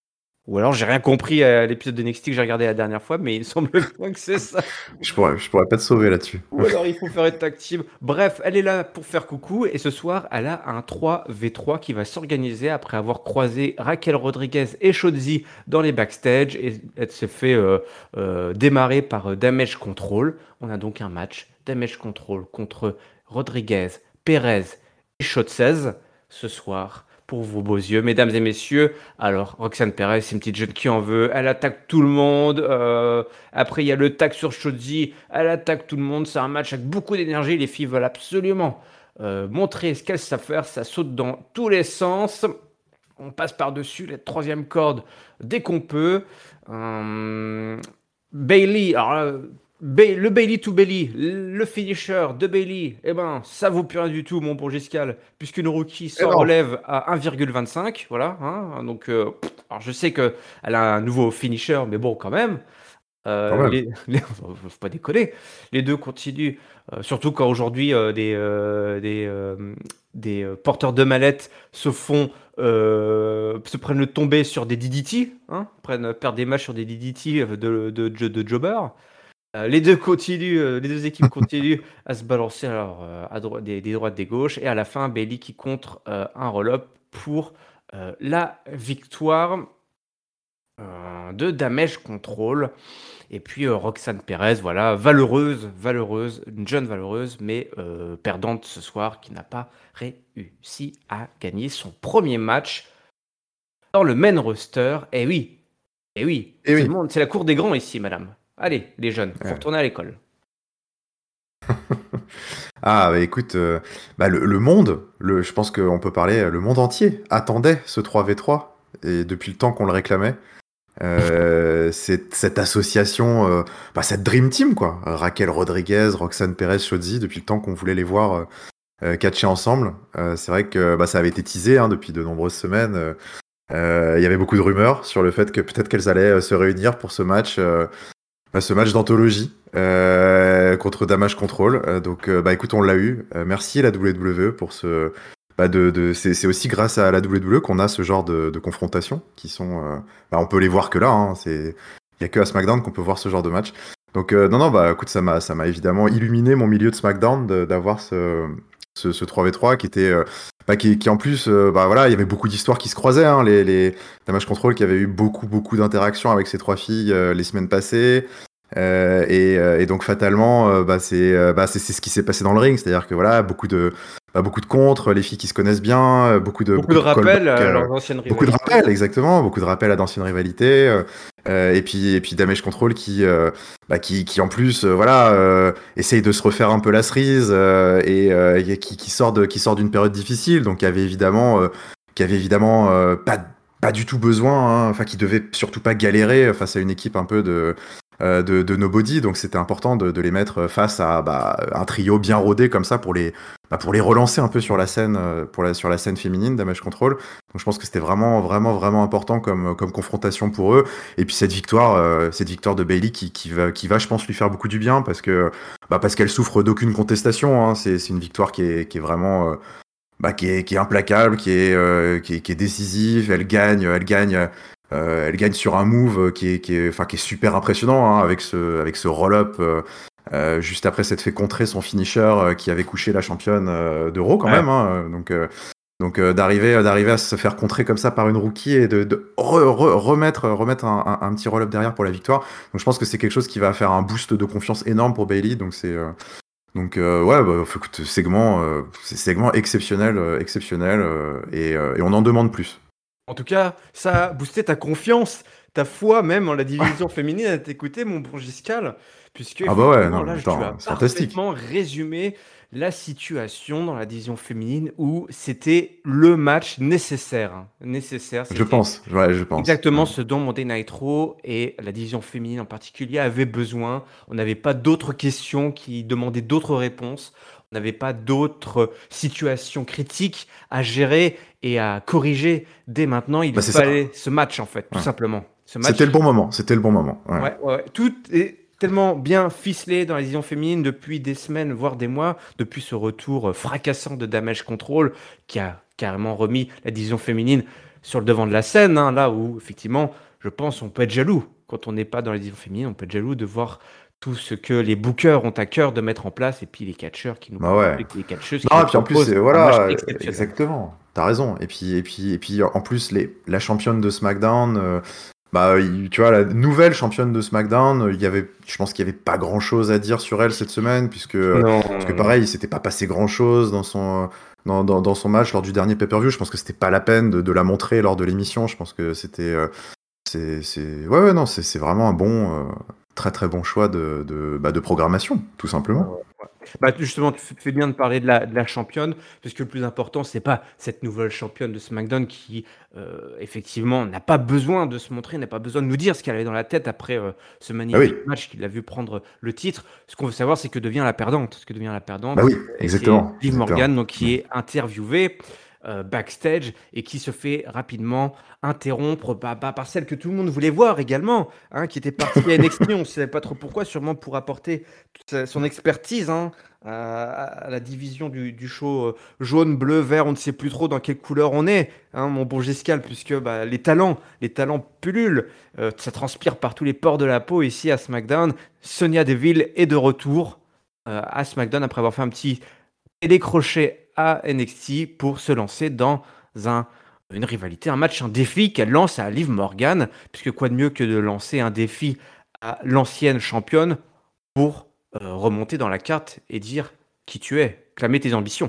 Ou alors j'ai rien compris à l'épisode de N X T que j'ai regardé la dernière fois, mais il semble bien que c'est ça. Je pourrais, je pourrais pas te sauver là-dessus. Ou alors il faut faire une tag team. Bref, elle est là pour faire coucou et ce soir, elle a un trois v trois qui va s'organiser après avoir croisé Raquel Rodriguez et Shotzi dans les backstage et elle s'est fait euh, euh, démarrer par euh, Damage Control. On a donc un match Damage Control contre Rodriguez, Perez et Shotzi ce soir pour vos beaux yeux, mesdames et messieurs. Alors, Roxanne Perez, c'est une petite jeune qui en veut. Elle attaque tout le monde. Euh, après, il y a le tag sur Shotzi. Elle attaque tout le monde. C'est un match avec beaucoup d'énergie. Les filles veulent absolument euh, montrer ce qu'elles savent faire. Ça saute dans tous les sens. On passe par-dessus la troisième corde dès qu'on peut. Euh, Bailey, alors là, Ba- le Bailey to Bailey, le finisher de Bailey, eh ben, ça vaut plus rien du tout, mon bon Giscal, puisqu'une rookie Eh s'en non, relève à un virgule vingt-cinq, voilà. Hein, donc, euh, pff, alors je sais que elle a un nouveau finisher, mais bon, quand même. quand Euh, même. les, les- faut faut pas déconner. Les deux continuent, euh, surtout quand aujourd'hui euh, des, euh, des, euh, des euh, porteurs de mallettes se font euh, se prennent le tombé sur des D D T, hein, prennent perdent des matchs sur des D D T de, de, de, de jobbers. Euh, les deux continuent, euh, les deux équipes continuent à se balancer alors, euh, à droite, des, des droites, des gauches, et à la fin, Bailey qui contre euh, un roll-up pour euh, la victoire euh, de Damage Control. Et puis euh, Roxanne Perez, voilà, valeureuse, valeureuse, une jeune valeureuse, mais euh, perdante ce soir, qui n'a pas réussi à gagner son premier match dans le main roster. Et oui, et oui, Et c'est le oui. monde, c'est la cour des grands ici, madame. Allez, les jeunes, faut Ouais. retourner à l'école. Ah, bah écoute, euh, bah, le, le monde, le, je pense qu'on peut parler, le monde entier attendait ce trois v trois, et depuis le temps qu'on le réclamait. Euh, cette, cette association, euh, bah, cette Dream Team, quoi. Raquel Rodriguez, Roxanne Perez, Shotzi, depuis le temps qu'on voulait les voir euh, euh, catcher ensemble. Euh, c'est vrai que bah, ça avait été teasé hein, depuis de nombreuses semaines. Euh, euh, Il y avait beaucoup de rumeurs sur le fait que peut-être qu'elles allaient euh, se réunir pour ce match. Euh, bah, ce match d'anthologie euh, contre Damage Control. Euh, donc, euh, bah écoute, on l'a eu. Euh, merci la W W E pour ce. Bah, de, de, c'est, c'est aussi grâce à la W W E qu'on a ce genre de, de confrontations qui sont. Euh, bah, on peut les voir que là. Hein, c'est, il y a que à SmackDown qu'on peut voir ce genre de match. Donc, euh, non, non, bah écoute, ça m'a, ça m'a évidemment illuminé mon milieu de SmackDown de, d'avoir ce, ce, ce trois v trois qui était. Euh, bah, qui, qui en plus, euh, bah voilà, il y avait beaucoup d'histoires qui se croisaient. Hein, les, les Damage Control qui avaient eu beaucoup, beaucoup d'interactions avec ces trois filles euh, les semaines passées. Euh, et, euh, et donc fatalement, euh, bah, c'est, euh, bah, c'est, c'est ce qui s'est passé dans le ring, c'est-à-dire que voilà, beaucoup de, bah, beaucoup de contres, les filles qui se connaissent bien, euh, beaucoup de, Beaucoup beaucoup de de rappels callbacks, à euh, leurs anciennes beaucoup de rivalités. rappels, exactement, beaucoup de rappels à d'anciennes rivalités, euh, euh, et puis et puis Damage Control qui, euh, bah, qui, qui en plus, euh, voilà, euh, essaye de se refaire un peu la cerise euh, et, euh, et qui, qui sort de, qui sort d'une période difficile, donc qui avait évidemment, euh, qui avait évidemment euh, pas pas du tout besoin, hein, enfin qui devait surtout pas galérer face à une équipe un peu de euh, de, de nobody, donc c'était important de, de les mettre face à bah, un trio bien rodé comme ça pour les, bah, pour les relancer un peu sur la scène, euh, pour la, sur la scène féminine, Damage Control. Donc je pense que c'était vraiment, vraiment, vraiment important comme, comme confrontation pour eux. Et puis cette victoire, euh, cette victoire de Bailey qui, qui va, qui va, je pense, lui faire beaucoup du bien parce que, bah, parce qu'elle souffre d'aucune contestation. Hein. C'est, c'est une victoire qui est, qui est vraiment, euh, bah, qui est, qui est implacable, qui est, euh, qui est, qui est décisive. Elle gagne, elle gagne. Euh, elle gagne sur un move qui est, qui est, enfin, qui est super impressionnant hein, avec ce, avec ce roll-up euh, euh, juste après s'être fait contrer son finisher euh, qui avait couché la championne euh, de Raw quand Ouais. même. Hein, donc, euh, donc euh, d'arriver, d'arriver à se faire contrer comme ça par une rookie et de, de re, re, remettre, remettre un, un, un petit roll-up derrière pour la victoire. Donc je pense que c'est quelque chose qui va faire un boost de confiance énorme pour Bailey. Donc c'est euh, donc euh, ouais, bah, écoute, segment, euh, c'est segment exceptionnel, euh, exceptionnel euh, et, euh, et on en demande plus. En tout cas, ça a boosté ta confiance, ta foi même en la division féminine à t'écouter, mon bon Giscal, puisque Ah bah ouais, effectivement, non, là, tu as attends, c'est fantastique. parfaitement résumé la situation dans la division féminine où c'était le match nécessaire. hein. Nécessaire, Je c'était pense, ouais, je pense. exactement Ouais. ce dont Monday Night Raw et la division féminine en particulier avaient besoin. On n'avait pas d'autres questions qui demandaient d'autres réponses. On n'avait pas d'autres situations critiques à gérer et à corriger dès maintenant. Il Bah c'est ça. fallait ce match, en fait, tout Ouais. simplement. Ce C'était match, le bon moment, c'était le bon moment. Ouais. ouais, ouais, ouais. Tout est tellement bien ficelé dans la division féminine depuis des semaines, voire des mois, depuis ce retour euh, fracassant de Damage Control qui a carrément remis la division féminine sur le devant de la scène, hein, là où, effectivement, je pense, on peut être jaloux. Quand on n'est pas dans la division féminine, on peut être jaloux de voir tout ce que les bookers ont à cœur de mettre en place et puis les catcheurs qui nous Bah proposent, ouais. les catcheuses qui Non, nous et puis en plus, proposent euh, un match voilà, euh, exceptionnel. exactement. T'as raison. Et puis, et puis, et puis, en plus, les, la championne de SmackDown, euh, bah, il- tu vois, la nouvelle championne de SmackDown, euh, il y avait, je pense qu'il y avait pas grand-chose à dire sur elle cette semaine, puisque, euh, Non, parce que non, non. pareil, il s'était pas passé grand-chose dans son, dans, dans, dans son match lors du dernier pay-per-view. Je pense que c'était pas la peine de, de la montrer lors de l'émission. Je pense que c'était, euh, c'est, c'est, ouais, ouais, non, c'est, c'est vraiment un bon, euh, très très bon choix de, de, bah, de programmation, tout Ouais, simplement. ouais, ouais. Bah, justement, tu fais fais bien de parler de la, de la championne, parce que le plus important, c'est pas cette nouvelle championne de SmackDown qui, euh, effectivement, n'a pas besoin de se montrer, n'a pas besoin de nous dire ce qu'elle avait dans la tête après euh, ce Ah oui, magnifique match qu'il a vu prendre le titre. Ce qu'on veut savoir, c'est que devient la perdante. Ce que devient la bah perdante, oui, et c'est exactement, Liv exactement. Morgan, donc, qui est interviewée euh, backstage et qui se fait rapidement interrompre bah, bah, par celle que tout le monde voulait voir également, hein, qui était partie à N X T. On ne savait pas trop pourquoi, sûrement pour apporter toute son expertise, hein, à, à la division du, du show euh, jaune, bleu, vert, on ne sait plus trop dans quelle couleur on est, hein, mon bon Giscal, puisque bah, les talents, les talents pullulent, euh, ça transpire par tous les pores de la peau ici à SmackDown. Sonia Deville est de retour euh, à SmackDown après avoir fait un petit télécrochet à N X T pour se lancer dans un, une rivalité, un match, un défi qu'elle lance à Liv Morgan, puisque quoi de mieux que de lancer un défi à l'ancienne championne pour euh, remonter dans la carte et dire qui tu es, clamer tes ambitions.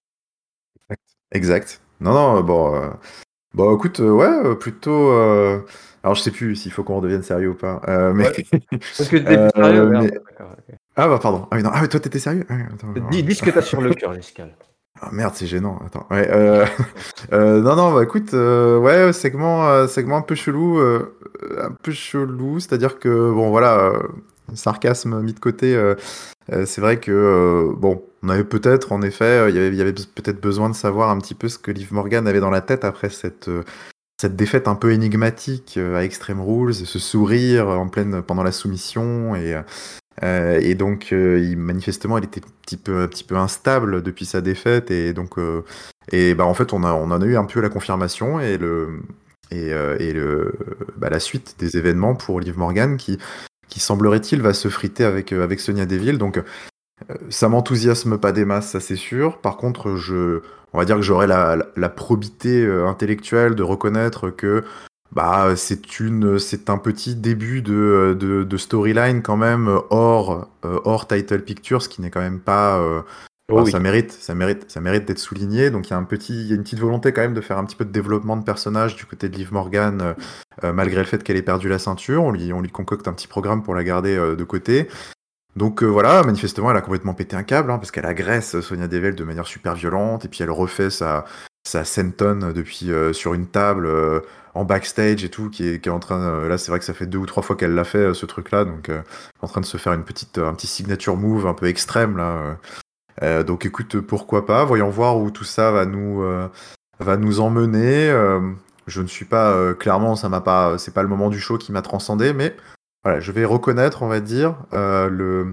Exact. Non, non, euh, bon, euh, bon, écoute, euh, ouais, euh, plutôt. euh, Alors, je sais plus s'il faut qu'on redevienne sérieux ou pas, euh, mais, Ouais. Parce que t'es plus sérieux, euh, merde. mais, D'accord, ok. ah bah pardon. Ah, oui, non. Ah, mais toi, t'étais sérieux? Ah, oui, attends, Dis, attends. dis ce que t'as sur le cœur, Giscal. Ah, merde, c'est gênant. Attends. Ouais, euh, euh, non, non, bah écoute, euh, ouais, segment, euh, segment un peu chelou, euh, euh, un peu chelou. C'est-à-dire que bon, voilà, euh, sarcasme mis de côté. euh, Euh, c'est vrai que, euh, bon, on avait peut-être, en effet, euh, il y avait, il y avait peut-être besoin de savoir un petit peu ce que Liv Morgan avait dans la tête après cette, euh, cette défaite un peu énigmatique euh, à Extreme Rules, ce sourire en pleine, pendant la soumission. Et, euh, et donc, euh, il, manifestement, elle était un petit peu, un petit peu instable depuis sa défaite. Et donc, euh, et bah, en fait, on, a, on en a eu un peu la confirmation et, le, et, euh, et le, bah, la suite des événements pour Liv Morgan qui qui semblerait-il va se friter avec, euh, avec Sonia Deville. Donc euh, ça m'enthousiasme pas des masses, ça c'est sûr. Par contre, je, on va dire que j'aurais la, la, la probité euh, intellectuelle de reconnaître que bah, c'est une, c'est un petit début de, de, de storyline quand même hors, euh, hors title picture, ce qui n'est quand même pas... euh, Oh Enfin, oui. ça mérite, ça mérite, ça mérite d'être souligné. Donc il y a un petit, il y a une petite volonté quand même de faire un petit peu de développement de personnage du côté de Liv Morgan, euh, euh, malgré le fait qu'elle ait perdu la ceinture. On lui, on lui concocte un petit programme pour la garder euh, de côté. Donc euh, voilà, manifestement, elle a complètement pété un câble, hein, parce qu'elle agresse Sonia Deville de manière super violente, et puis elle refait sa, sa senton depuis euh, sur une table euh, en backstage et tout, qui est, qui est en train. euh, là, c'est vrai que ça fait deux ou trois fois qu'elle l'a fait euh, ce truc-là, donc euh, en train de se faire une petite, un petit signature move un peu extrême là. euh. Euh, donc écoute, pourquoi pas, voyons voir où tout ça va nous, euh, va nous emmener. Euh, je ne suis pas, euh, clairement, ça m'a pas, c'est pas le moment du show qui m'a transcendé, mais voilà, je vais reconnaître, on va dire, euh, le,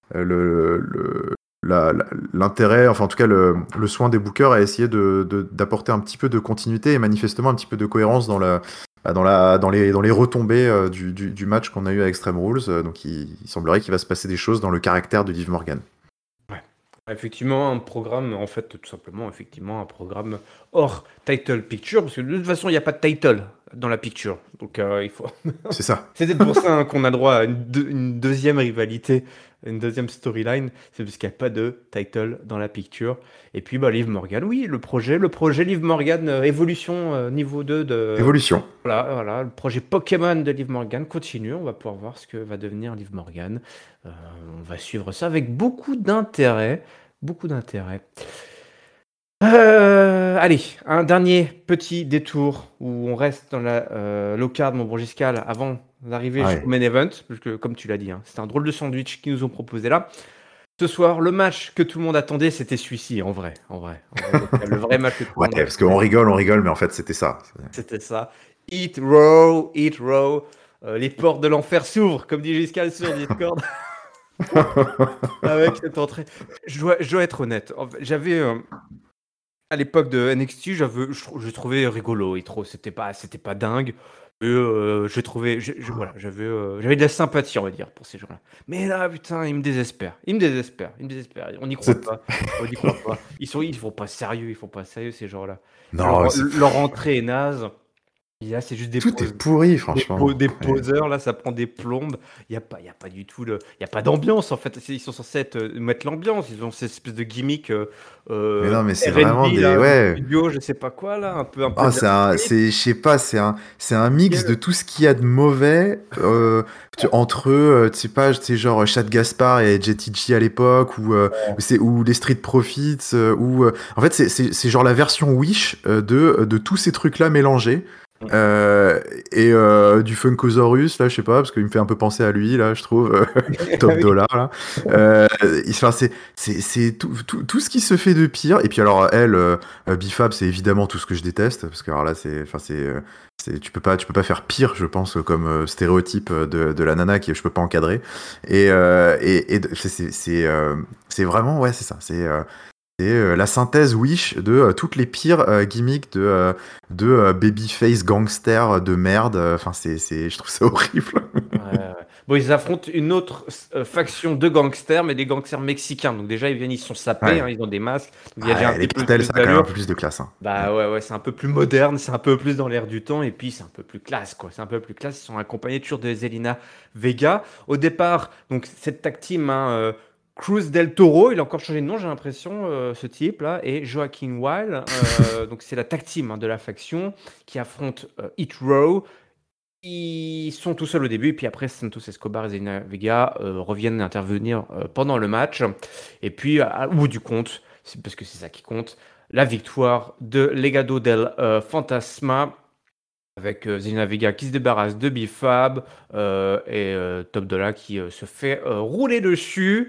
le, le- la- la- l'intérêt, enfin en tout cas le, le soin des bookers à essayer de, de- d'apporter un petit peu de continuité et manifestement un petit peu de cohérence dans la, bah, dans la, dans les, dans les retombées euh, du, du, du match qu'on a eu à Extreme Rules. Euh, donc il, il semblerait qu'il va se passer des choses dans le caractère de Liv Morgan. Ouais. Effectivement, un programme, en fait, tout simplement, effectivement, un programme hors title picture, parce que de toute façon, il n'y a pas de title dans la picture. Donc, euh, il faut. C'est ça. C'est peut-être pour ça hein, qu'on a droit à une, deux- une deuxième rivalité, une deuxième storyline. C'est parce qu'il n'y a pas de title dans la picture. Et puis, bah, Liv Morgan, oui, le projet, le projet Liv Morgan, euh, évolution euh, niveau deux de. Évolution. Voilà, voilà, le projet Pokémon de Liv Morgan continue. On va pouvoir voir ce que va devenir Liv Morgan. Euh, on va suivre ça avec beaucoup d'intérêt. Beaucoup d'intérêt. Euh, allez, un dernier petit détour où on reste dans la euh, low card, mon bon Giscal, avant d'arriver Ah jusqu'au ouais. main event, parce que comme tu l'as dit, hein, c'est un drôle de sandwich qu'ils nous ont proposé là. Ce soir, le match que tout le monde attendait, c'était celui-ci, en vrai, en vrai, en vrai, Giscal. Le vrai match que tout le Ouais, monde parce attendait, qu'on rigole, on rigole, mais en fait c'était ça. c'était ça. Eat Raw, Eat Raw. Euh, les portes de l'enfer s'ouvrent, comme dit Giscal sur Discord. Avec cette entrée. Je dois, je dois être honnête. En fait, J'avais, euh, à l'époque de N X T, j'avais, je, trou- je trouvais rigolo et trop. C'était pas, c'était pas dingue. Et heu, j'ai trouvé je je voilà, j'avais, heu, j'avais de la sympathie, on va dire, pour ces gens-là. Mais là, putain, ils me désespèrent, ils me désespèrent, ils me désespèrent. On n'y croit C'est pas, on n'y croit pas. Ils sont ils font pas sérieux, ils font pas sérieux ces gens-là. Leur non, c'est leur entrée est naze. Et là, c'est juste des tout est poses pourri des po franchement. des Ouais. poseurs, là, ça prend des plombes. Il y a pas il y a pas du tout le il y a pas d'ambiance, en fait. C'est ils sont censés être, heu, mettre l'ambiance. Ils ont cette espèce de gimmick, heu Mais heu, non, mais c'est vraiment R and B des là, du ouais. studio, je sais pas quoi là, un peu un peu Ah, jazz c'est un trip. c'est je sais pas, c'est un c'est un mix Nickel. de tout ce qu'il y a de mauvais, heu, tu entre eux, heu, tu sais pas, tu sais genre Chad Gaspard et Jet T G à l'époque ou heu, c'est ou les Street Profits, heu, ou heu, en fait c'est c'est c'est genre la version Wish, heu, de de tous ces trucs-là mélangés, Mmh. heu et heu, du Funkosaurus là, je sais pas, parce qu'il me fait un peu penser à lui là, je trouve, heu, Ah Top oui. Dollar là, heu, enfin c'est c'est c'est tout tout tout ce qui se fait de pire et puis alors elle, heu heu, Bifab, c'est évidemment tout ce que je déteste parce que alors là c'est enfin c'est, heu, c'est tu peux pas tu peux pas faire pire, je pense, comme, heu, stéréotype, heu, de de la nana qui je peux pas encadrer et heu et et de c'est c'est c'est, hem, c'est vraiment ouais, c'est ça, c'est, heu, c'est, heu, la synthèse Wish de, heu, toutes les pires, heu, gimmicks de, heu de, heu, babyface gangster de merde, heu, enfin c'est c'est je trouve ça horrible. Ouais, ouais. Bon, ils affrontent une autre s heu, faction de gangsters, mais des gangsters mexicains. Donc déjà, ils viennent, ils sont sapés, hein, Ouais. ils ont des masques. Donc il y a déjà un Ouais, les petit peu cartels, plus ça a quand même un d'allure. peu plus de classe, hein. Ouais. Bah, ouais, ouais, c'est un peu plus moderne, c'est un peu plus dans l'air du temps et puis c'est un peu plus classe, quoi. C'est un peu plus classe. Ils sont accompagnés toujours de Zelina Vega. Au départ, donc cette tag team, hein, heu, Cruz del Toro, il a encore changé de nom, j'ai l'impression, heu, ce type-là, et Joaquin Wild. Heu, donc c'est la tag team, hein, de la faction qui affronte, heu, Hit Row. Ils sont tout seuls au début, et puis après Santos Escobar et Zelina Vega, heu, reviennent intervenir, heu, pendant le match. Et puis, à au bout du compte, c'est parce que c'est ça qui compte, la victoire de Legado del, heu, Fantasma avec, heu, Zelina Vega qui se débarrasse de Bifab, heu et heu, Top Dollar qui, heu, se fait, heu, rouler dessus.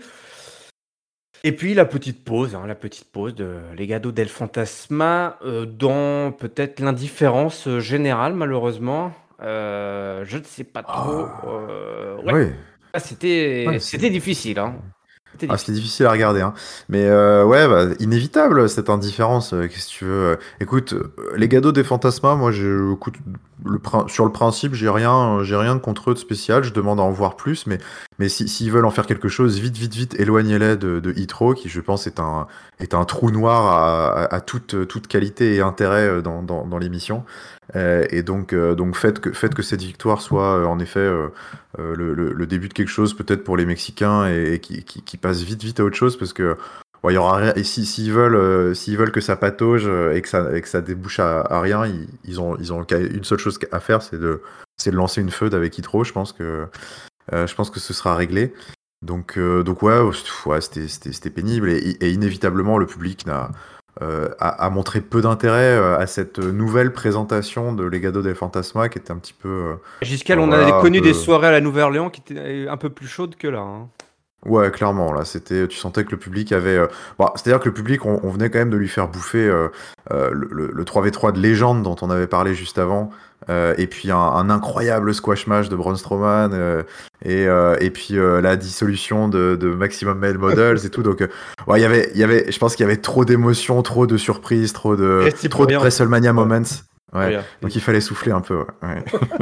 Et puis la petite pause, hein, la petite pause de Legado del Fantasma, heu, dans peut-être l'indifférence, heu, générale malheureusement. Heu, je ne sais pas trop, Ah, heu, ouais, ouais, ah c'était ouais, c'est c'était difficile, hein. C'était ah, c'était difficile. difficile à regarder, hein. Mais euh, ouais, bah, inévitable cette indifférence. euh, Qu'est-ce que tu veux? euh. Écoute, euh, les Gados des Fantasmas, moi, je, écoute, le, prin- sur le principe, j'ai rien, j'ai rien contre eux de spécial. Je demande à en voir plus, mais, mais si, s'ils veulent en faire quelque chose, vite, vite, vite, éloignez-les de, de Hitro, qui, je pense, est un, est un trou noir à, à, à toute, toute qualité et intérêt euh, dans, dans, dans l'émission. Euh, et donc, euh, donc faites que, faites que cette victoire soit euh, en effet euh, euh, le, le- le début de quelque chose peut-être pour les Mexicains et, et qui, qui, qui passe vite vite à autre chose parce que ouais, il y aura rien. Et si, s'ils veulent, euh, s'ils veulent que ça patauge euh, et que ça, et que ça débouche à, à rien, ils, ils ont, ils ont qu'à- une seule chose à faire, c'est de, c'est de lancer une feud avec Hitro. Je pense que, euh, je pense que ce sera réglé. Donc, euh, donc ouais, ouais, c'était, c'était, c'était pénible et, et inévitablement le public n'a euh, a, a montré peu d'intérêt euh, à cette nouvelle présentation de Legado del Fantasma qui était un petit peu, euh, Jusqu'à euh, on a voilà, un connu des peu. soirées à la Nouvelle-Orléans qui étaient un peu plus chaudes que là, hein. Ouais, clairement, là, c'était, tu sentais que le public avait, euh, bon, c'est-à-dire que le public, on, on venait quand même de lui faire bouffer euh, euh, le, le- le trois v trois de légende dont on avait parlé juste avant, euh, et puis un, un incroyable squash match de Braun Strowman, euh, et, euh, et puis euh, la dissolution de, de Maximum Male Models et tout, donc, euh, ouais, il y avait, il y avait, je pense qu'il y avait trop d'émotions, trop de surprises, trop Il de, restait plus trop de rien en fait. WrestleMania Ouais, moments, plus ouais, rien. donc il fallait souffler un peu, ouais. Ouais.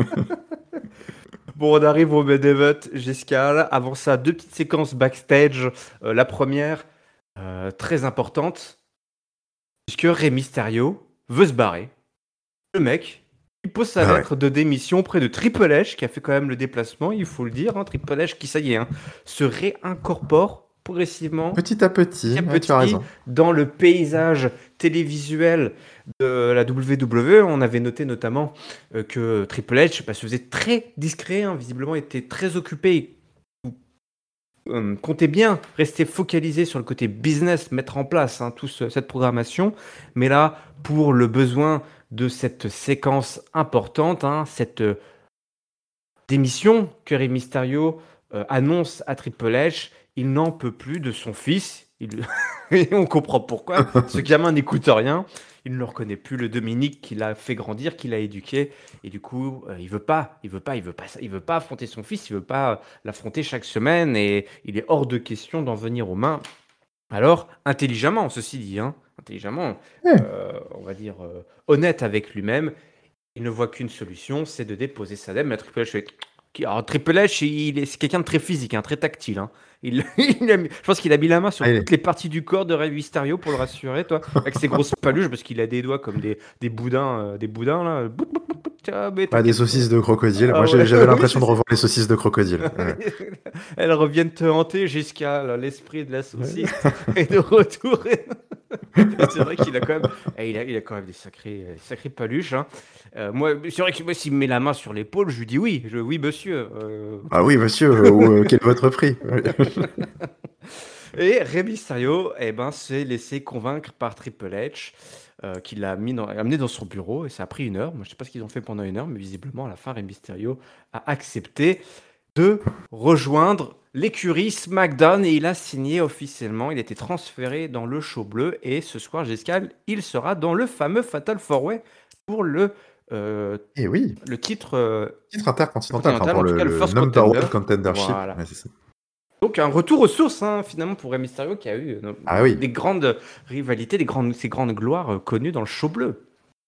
Bon, on arrive au main event, Giscal. Avant ça, deux petites séquences backstage. Euh, la première, euh, très importante, puisque Rey Mysterio veut se barrer. Le mec, il pose sa Bah ouais. lettre de démission auprès de Triple H, qui a fait quand même le déplacement, il faut le dire. Hein, Triple H qui, ça y est, hein, se réincorpore progressivement, Petit à petit petit, à ouais, tu as petit, raison. dans le paysage télévisuel de la W W E. On avait noté notamment euh, que Triple H bah, se faisait très discret, hein, visiblement était très occupé, euh, comptait bien rester focalisé sur le côté business, mettre en place hein, toute ce- cette programmation. Mais là, pour le besoin de cette séquence importante, hein, cette euh, démission que Rey Mysterio euh, annonce à Triple H, il n'en peut plus de son fils. Il... Et on comprend pourquoi. Ce gamin n'écoute rien. Il ne le reconnaît plus, le Dominique qui l'a fait grandir, qui l'a éduqué. Et du coup, euh, il veut pas, il veut pas, il veut pas, il veut pas affronter son fils. Il veut pas l'affronter chaque semaine. Et il est hors de question d'en venir aux mains. Alors, intelligemment, ceci dit, hein, intelligemment, Ouais. euh, on va dire euh, honnête avec lui-même, il ne voit qu'une solution, c'est de déposer sa dème. Mais Triple H fait qui alors Triple H, il est c'est quelqu'un de très physique, hein, très tactile, hein. Il il a mis je pense qu'il a mis la main sur Ah, il toutes est- les parties du corps de Rey Mysterio pour le rassurer, toi, avec ses grosses paluches, parce qu'il a des doigts comme des des boudins, heu, des boudins là, bout, bout, bout, bout, ah mais Ouais, des t'inquiète pas. saucisses de crocodile. Moi, Ah j'ai- ouais, j'avais oui, l'impression c'est de ça. revoir les saucisses de crocodile. Ouais. Elles reviennent te hanter jusqu'à là, l'esprit de la Ouais. saucisse est de retour. Et c'est vrai qu'il a quand même, eh, il a, il a quand même des sacrés, euh, sacrés paluches, hein. Euh, moi, c'est vrai que moi, s'il me met la main sur l'épaule, je lui dis oui, je, oui, monsieur. euh. Ah oui, monsieur, euh, ou, euh, quel est votre prix? Ouais. Et Rey Mysterio, eh ben, s'est laissé convaincre par Triple H, euh, qui l'a mis dans- amené dans son bureau, et ça a pris une heure. Moi, je sais pas ce qu'ils ont fait pendant une heure, mais visiblement, à la fin, Rey Mysterio a accepté de rejoindre l'écurie SmackDown et il a signé officiellement. Il a été transféré dans le show bleu et ce soir, Giscal, il sera dans le fameux Fatal four Way pour le, euh, Et oui, le titre euh, titre intercontinental, enfin continental, pour en tout le, cas le le First number Contender. one contendership. Voilà. Ouais, c'est ça. Donc un retour aux sources, hein, finalement, pour Rey Mysterio qui a eu euh, Ah oui, des grandes rivalités, des grandes, ces grandes gloires euh, connues dans le show bleu.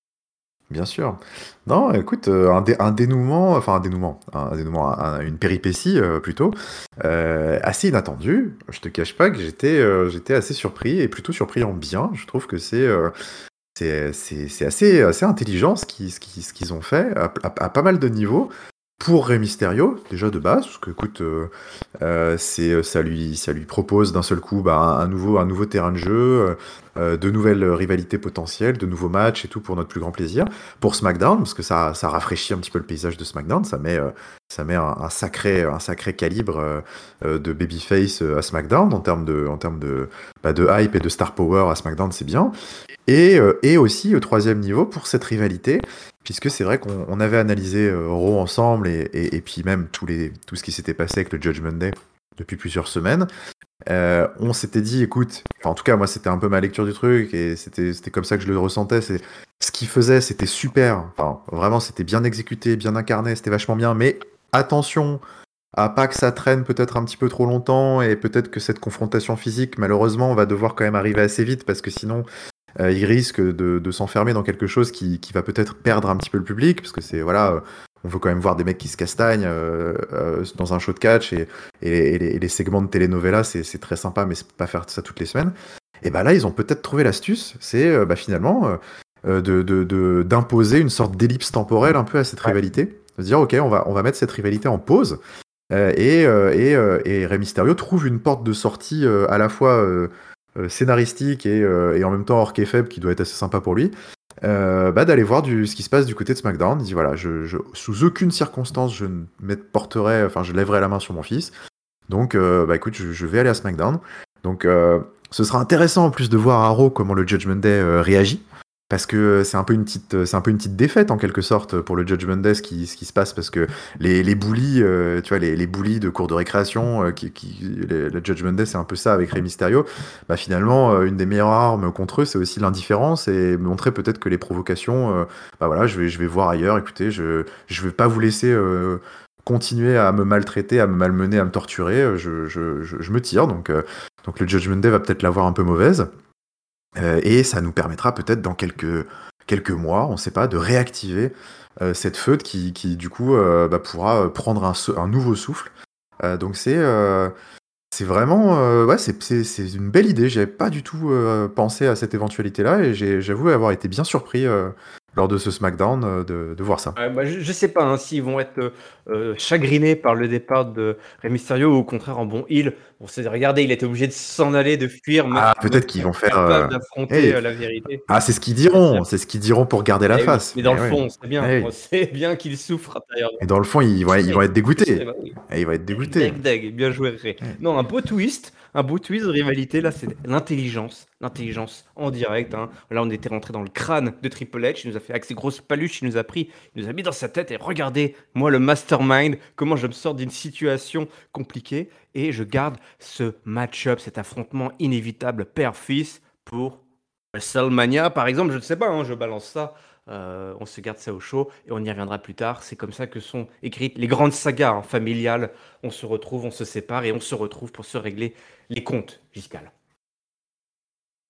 bien sûr. Non, écoute, euh, un, dé- un dénouement, enfin un dénouement, un dénouement, un- une péripétie euh, plutôt, euh, assez inattendue. Je te cache pas que j'étais euh, j'étais assez surpris, et plutôt surpris en bien. Je trouve que c'est euh, c'est c'est- c'est assez, assez intelligent ce qu'ils ce qu'ils- ce qu'ils ont fait à, à- à pas mal de niveaux. Pour Rey Mysterio, déjà de base, parce que écoute, euh, euh, c'est, ça, lui, ça lui propose d'un seul coup bah, un, un nouveau, un nouveau terrain de jeu, euh, de nouvelles rivalités potentielles, de nouveaux matchs et tout pour notre plus grand plaisir. Pour SmackDown, parce que ça, ça rafraîchit un petit peu le paysage de SmackDown, ça met, euh, ça met un, un sacré, un sacré calibre euh, euh, de babyface euh, à SmackDown en termes de, en termes de, bah, de hype et de star power à SmackDown, c'est bien. Et, euh, et aussi au troisième niveau pour cette rivalité, puisque c'est vrai qu'on on avait analysé euh, Raw ensemble et, et, et puis même tous les, tout ce qui s'était passé avec le Judgment Day depuis plusieurs semaines. Euh, on s'était dit, écoute, enfin en tout cas moi c'était un peu ma lecture du truc et c'était c'était comme ça que je le ressentais. C'est ce qu'il faisait, c'était super. Enfin vraiment c'était bien exécuté, bien incarné, c'était vachement bien. Mais attention à pas que ça traîne peut-être un petit peu trop longtemps et peut-être que cette confrontation physique, malheureusement, on va devoir quand même arriver assez vite parce que sinon euh, il risque de, de s'enfermer dans quelque chose qui, qui va peut-être perdre un petit peu le public, parce que c'est voilà, euh, on veut quand même voir des mecs qui se castagnent euh, euh, dans un show de catch et, et, les, et les- et les segments de telenovela, c'est c'est très sympa, mais c'est pas faire ça toutes les semaines. Et bah là, ils ont peut-être trouvé l'astuce, c'est euh, bah, finalement euh, euh, de, de, de- d'imposer une sorte d'ellipse temporelle un peu à cette Ouais. rivalité, de se dire ok, on va, on va mettre cette rivalité en pause. Euh, et, euh, et, euh, et Rey Mysterio trouve une porte de sortie euh, à la fois euh, euh, scénaristique et, euh, et en même temps hors faible qui doit être assez sympa pour lui, euh, bah, d'aller voir du, ce qui se passe du côté de SmackDown. Il dit voilà, je, je- sous aucune circonstance je ne met- porterai, enfin je lèverai la main sur mon fils. Donc euh, bah écoute, je, je vais aller à SmackDown. Donc euh, ce sera intéressant en plus de voir à Raw comment le Judgment Day euh, réagit. Parce que c'est un peu une petite, c'est un peu une petite défaite en quelque sorte pour le Judgment Day ce qui, ce qui se passe parce que les, les bullies, euh, tu vois, les, les bullies de cours de récréation, euh, qui, qui, les- le Judgment Day c'est un peu ça avec Rey Mysterio. Bah finalement, euh, une des meilleures armes contre eux c'est aussi l'indifférence et montrer peut-être que les provocations, euh, bah voilà, je vais, je vais voir ailleurs. Écoutez, je, je vais pas vous laisser euh, continuer à me maltraiter, à me malmener, à me torturer. Je, je, je, je me tire donc, euh, donc le Judgment Day va peut-être l'avoir un peu mauvaise. Euh, et ça nous permettra peut-être dans quelques, quelques mois, on ne sait pas, de réactiver euh, cette feud qui, qui du coup, euh, bah, pourra euh, prendre un, sou- un nouveau souffle. Euh, donc c'est euh, c'est vraiment euh, ouais, c'est, c'est, c'est une belle idée. J'avais pas du tout euh, pensé à cette éventualité-là et j'ai, j'avoue avoir été bien surpris euh, lors de ce SmackDown euh, de, de voir ça. Ouais, bah, je, je sais pas hein, s'ils vont être euh, euh, chagrinés par le départ de Rey Mysterio ou au contraire en bon heel. On s'est regardé, il était obligé de s'en aller, de fuir, même Ah, même peut-être qu'ils pas vont faire. capable euh, d'affronter hey. euh, la vérité. Ah, c'est ce qu'ils C'est diront, c'est- c'est ce qu'ils diront pour garder la Eh oui, face. mais dans Mais le oui. fond, on sait bien, Eh on oui. sait bien qu'il souffre intérieurement. Et dans le fond, ils vont, ils vont être Je sais, dégoûtés. bah oui. Et ils vont être Deg, dégoûtés. deg, deg, bien joué, Ré. Ouais. Non, un beau twist, un beau twist de rivalité, là, c'est l'intelligence, l'intelligence en direct, hein. Là, on était rentré dans le crâne de Triple H, il nous a fait avec ses grosses paluches, il nous a pris, il nous a mis dans sa tête, et regardez, moi, le mastermind, comment je me sors d'une situation compliquée, et je garde ce match-up, cet affrontement inévitable père-fils pour WrestleMania, par exemple, je ne sais pas, hein, je balance ça. Euh, on se garde ça au chaud et on y reviendra plus tard. C'est comme ça que sont écrites les grandes sagas hein, familiales. On se retrouve, on se sépare et on se retrouve pour se régler les comptes, Giscal.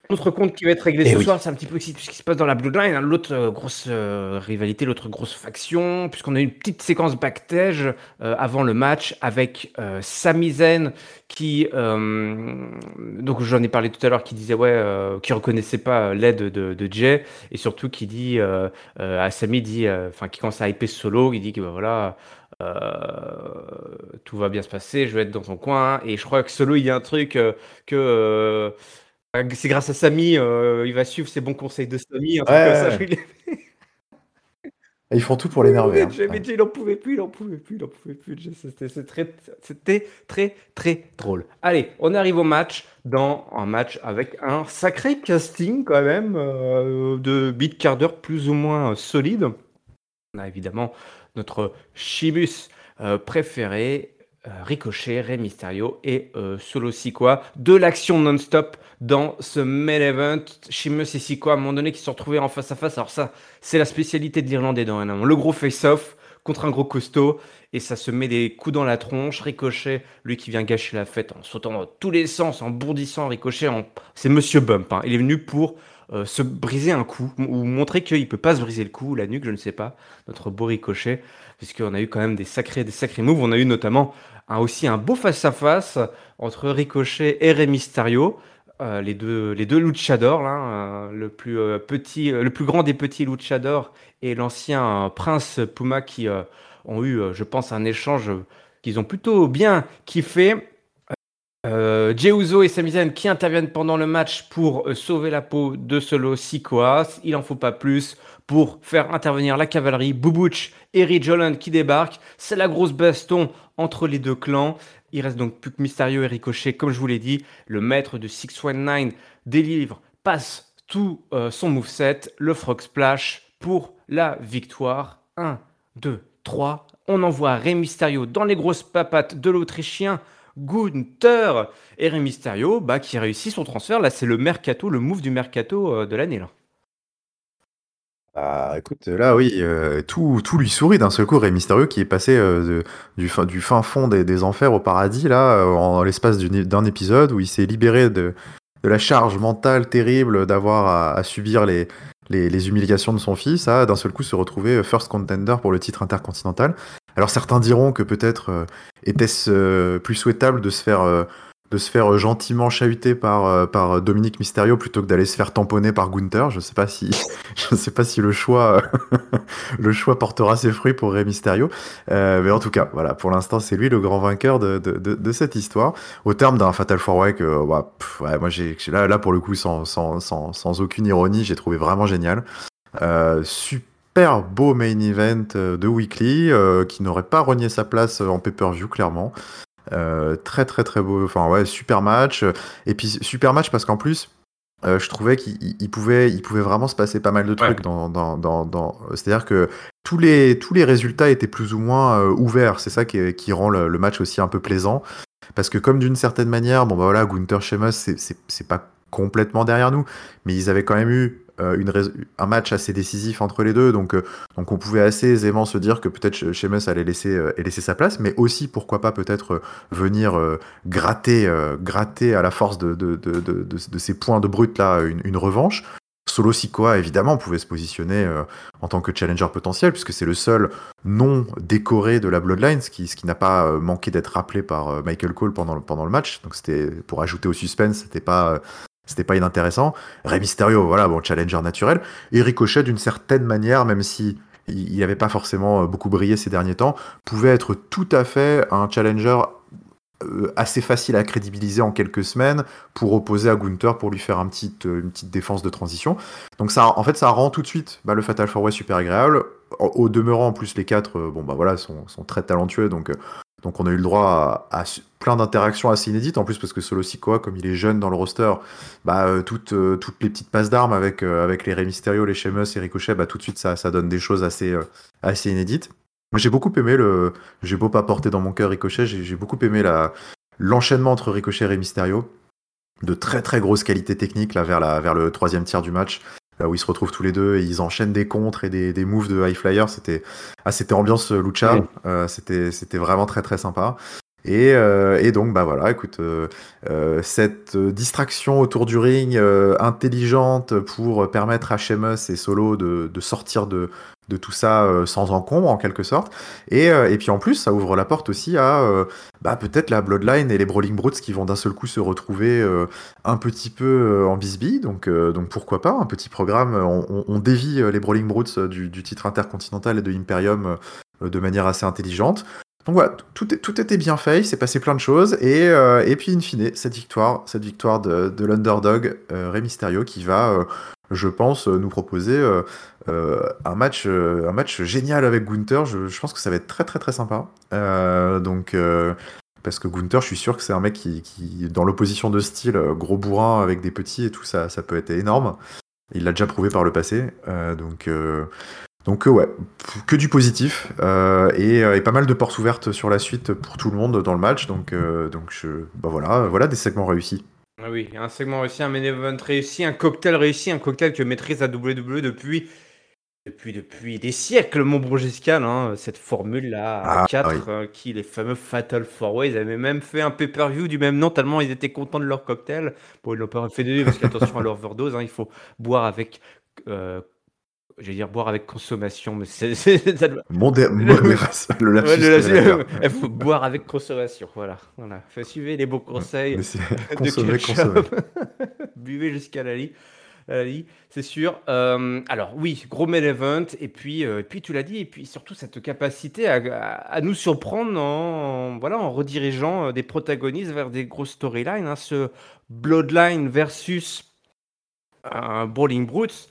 Autre compte qui va être réglé Eh ce oui. soir, c'est un petit peu aussi tout ce qui se passe dans la Bloodline, hein, l'autre euh, grosse euh, rivalité, l'autre grosse faction, puisqu'on a eu une petite séquence backstage euh, avant le match avec euh, Sami Zayn qui, euh, donc j'en ai parlé tout à l'heure, qui disait ouais, euh, qui reconnaissait pas l'aide de, de Jay, et surtout qui dit euh, euh, à Sami dit, euh, enfin qui commence à hyper Solo, il dit que bah, voilà. euh, tout va bien se passer, je vais être dans ton coin, et je crois que Solo il y a un truc euh, que euh, c'est grâce à Samy, euh, il va suivre ses bons conseils de Samy, un Ouais, truc comme ça. ouais, Je ouais. lui Ils font tout pour oui, l'énerver. oui, Hein. Jay, Ouais. mais Jay, il en pouvait plus, il en pouvait plus, il en pouvait plus. Jay, C'était c'est très, c'était très, très drôle. Allez, on arrive au match, dans un match avec un sacré casting quand même, euh, de beat carder plus ou moins euh, solide. On a évidemment notre Sheamus euh, préféré, euh, Ricochet, Rey Mysterio et euh, Solo Sikoa. De l'action non-stop dans ce main event. Sheamus et Sikoa, à un moment donné, qui se sont retrouvés en face à face. Alors ça, c'est la spécialité de l'Irlandais dans un an. Le gros face-off contre un gros costaud. Et ça se met des coups dans la tronche. Ricochet, lui qui vient gâcher la fête en sautant dans tous les sens, en bourdissant. Ricochet, en... c'est Monsieur Bump. Hein. Il est venu pour euh, se briser un cou, ou montrer qu'il ne peut pas se briser le cou, la nuque, je ne sais pas, notre beau Ricochet, puisqu'on a eu quand même des sacrés, des sacrés moves. On a eu notamment un, aussi un beau face-à-face entre Ricochet et Rey Mysterio, euh, les deux, les deux luchadors, là, euh, le, plus, euh, petit, euh, le plus grand des petits luchadors et l'ancien euh, prince Puma qui euh, ont eu, euh, je pense, un échange euh, qu'ils ont plutôt bien kiffé. Euh, Jey Uso et Sami Zayn qui interviennent pendant le match pour euh, sauver la peau de Solo Sikoa. Il en faut pas plus pour faire intervenir la cavalerie. Bubutch et Ridge Holland qui débarquent. C'est la grosse baston entre les deux clans. Il reste donc plus que Mysterio et Ricochet. Comme je vous l'ai dit, le maître de six cent dix-neuf délivre, passe tout euh, son moveset, le Frog Splash pour la victoire. un, deux, trois. On envoie Rey Mysterio dans les grosses papates de l'Autrichien Gunther et Rey Mysterio bah, qui réussit son transfert. Là, c'est le mercato, le move du mercato euh, de l'année. Là. Ah, écoute, là, oui, euh, tout, tout lui sourit d'un seul coup. Rey Mysterio qui est passé euh, de- du, fin, du fin fond des, des enfers au paradis, là, euh, en l'espace d'une- d'un épisode où il s'est libéré de, de la charge mentale terrible d'avoir à, à subir les, les, les humiliations de son fils, à d'un seul coup se retrouver first contender pour le titre intercontinental. Alors certains diront que peut-être euh, était-ce euh, plus souhaitable de se faire, euh, de se faire euh, gentiment chahuter par, euh, par Dominique Mysterio plutôt que d'aller se faire tamponner par Gunther. Je sais pas si, je sais pas si le choix, le choix portera ses fruits pour Rey Mysterio. Euh, mais en tout cas, voilà, pour l'instant, c'est lui le grand vainqueur de, de, de, de cette histoire. Au terme d'un Fatal four way que, bah, pff, ouais, moi, j'ai, là, là, pour le coup, sans, sans, sans, sans aucune ironie, j'ai trouvé vraiment génial. Euh, super beau main event euh, de Weekly, euh, qui n'aurait pas renié sa place en pay-per-view, clairement. Euh, très, très, très beau. Enfin, ouais, super match. Et puis, super match parce qu'en plus, euh, je trouvais qu'il il pouvait, il pouvait vraiment se passer pas mal de trucs Ouais. dans, dans, dans, dans... C'est-à-dire que tous les, tous les résultats étaient plus ou moins euh, ouverts. C'est ça qui, qui rend le, le match aussi un peu plaisant. Parce que comme d'une certaine manière, bon bah voilà, Gunther Sheamus, c'est, c'est, c'est pas complètement derrière nous, mais ils avaient quand même eu euh, une rais- un match assez décisif entre les deux, donc, euh, donc on pouvait assez aisément se dire que peut-être She- Sheamus allait laisser, euh, allait laisser sa place, mais aussi pourquoi pas peut-être euh, venir euh, gratter, euh, gratter à la force de, de, de, de, de, de ces points de brut là une, une revanche. Solo Sikoa, évidemment, pouvait se positionner euh, en tant que challenger potentiel, puisque c'est le seul non décoré de la Bloodline, ce qui, ce qui n'a pas euh, manqué d'être rappelé par euh, Michael Cole pendant le, pendant le match. Donc c'était pour ajouter au suspense, c'était pas, euh, c'était pas inintéressant. Rey Mysterio, voilà, bon, challenger naturel. Et Ricochet, d'une certaine manière, même si il n'avait pas forcément euh, beaucoup brillé ces derniers temps, pouvait être tout à fait un challenger euh, assez facile à crédibiliser en quelques semaines pour opposer à Gunther pour lui faire un petit, euh, une petite défense de transition. Donc ça, en fait, ça rend tout de suite bah, le Fatal four way super agréable. Au, au demeurant, en plus, les quatre, euh, bon bah voilà, sont, sont très talentueux, donc, euh, donc on a eu le droit à, à plein d'interactions assez inédites. En plus, parce que Solo Sikoa, comme il est jeune dans le roster, bah euh, toutes, euh, toutes les petites passes d'armes avec, euh, avec les Rey Mysterio, les Sheamus et Ricochet, bah tout de suite ça, ça donne des choses assez, euh, assez inédites. J'ai beaucoup aimé le. J'ai beau pas porter dans mon cœur Ricochet, j'ai, j'ai beaucoup aimé la, l'enchaînement entre Ricochet et Mysterio. De très très grosse qualité technique là vers, la, vers le troisième tiers du match, là où ils se retrouvent tous les deux et ils enchaînent des contres et des, des moves de high flyer. C'était, ah, c'était ambiance lucha, Ouais. euh, c'était, c'était vraiment très très sympa. Et, euh, et donc, bah voilà, écoute, euh, euh, cette distraction autour du ring euh, intelligente pour permettre à Sheamus et Solo de, de sortir de, de tout ça euh, sans encombre, en quelque sorte. Et, euh, et puis en plus, ça ouvre la porte aussi à euh, bah, peut-être la Bloodline et les Brawling Brutes qui vont d'un seul coup se retrouver euh, un petit peu euh, en bisbille. Donc, euh, donc pourquoi pas, un petit programme, on, on, on dévie euh, les Brawling Brutes euh, du, du titre intercontinental et de Imperium euh, de manière assez intelligente. Donc voilà, tout, est- tout était bien fait, il s'est passé plein de choses, et, euh, et puis in fine, cette victoire, cette victoire de, de l'underdog euh, Rey Mysterio qui va, euh, je pense, euh, nous proposer euh, euh, un match, euh, un match génial avec Gunther. Je, je pense que ça va être très très très sympa. Euh, donc euh, parce que Gunther, je suis sûr que c'est un mec qui, qui dans l'opposition de style, euh, gros bourrin avec des petits et tout ça, ça peut être énorme. Il l'a déjà prouvé par le passé, euh, donc. Euh, donc euh, ouais, que du positif euh, et, euh, et pas mal de portes ouvertes sur la suite pour tout le monde dans le match. Donc, euh, donc je, bah voilà, voilà des segments réussis. Ah oui, un segment réussi, un main event réussi, un cocktail réussi, un cocktail que maîtrise la W W E depuis, depuis, depuis des siècles, mon bon Giscal, hein, cette formule-là à Ah oui. quatre, euh, qui les fameux Fatal Four Way, ils avaient même fait un pay-per-view du même nom, tellement ils étaient contents de leur cocktail. Bon, ils l'ont pas fait de deux, parce qu'attention à l'overdose, hein, il faut boire avec, euh, j'allais dire boire avec consommation, mais c'est, c'est- ça doit- Modé- Oui. modération, le Ouais, lapsus le- révélateur. il faut boire avec consommation, voilà, voilà. Faut suivre les bons conseils Mais c'est de consommer, consommer. ketchup. Buvez jusqu'à la lie, à la lie, c'est sûr. Euh, alors oui, gros main event, et puis, euh, et puis tu l'as dit, et puis surtout cette capacité à, à- à nous surprendre en, voilà, en redirigeant euh, des protagonistes vers des grosses storylines, hein. Ce Bloodline versus un Brawling Brutes,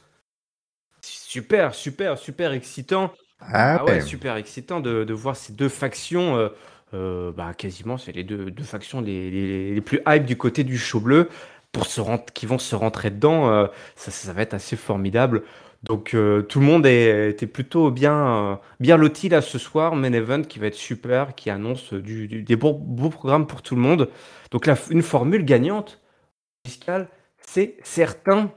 super, super, super excitant. Ah Ah ouais, ouais. super excitant de, de voir ces deux factions. Euh, euh, bah, quasiment, c'est les deux, deux factions les, les, les plus hype du côté du show bleu pour se rent- qui vont se rentrer dedans. Euh, ça, ça va être assez formidable. Donc euh, tout le monde est, était plutôt bien, euh, bien loti là ce soir. Main event qui va être super, qui annonce du, du- des beaux, beaux programmes pour tout le monde. Donc là, une formule gagnante fiscale, c'est certain.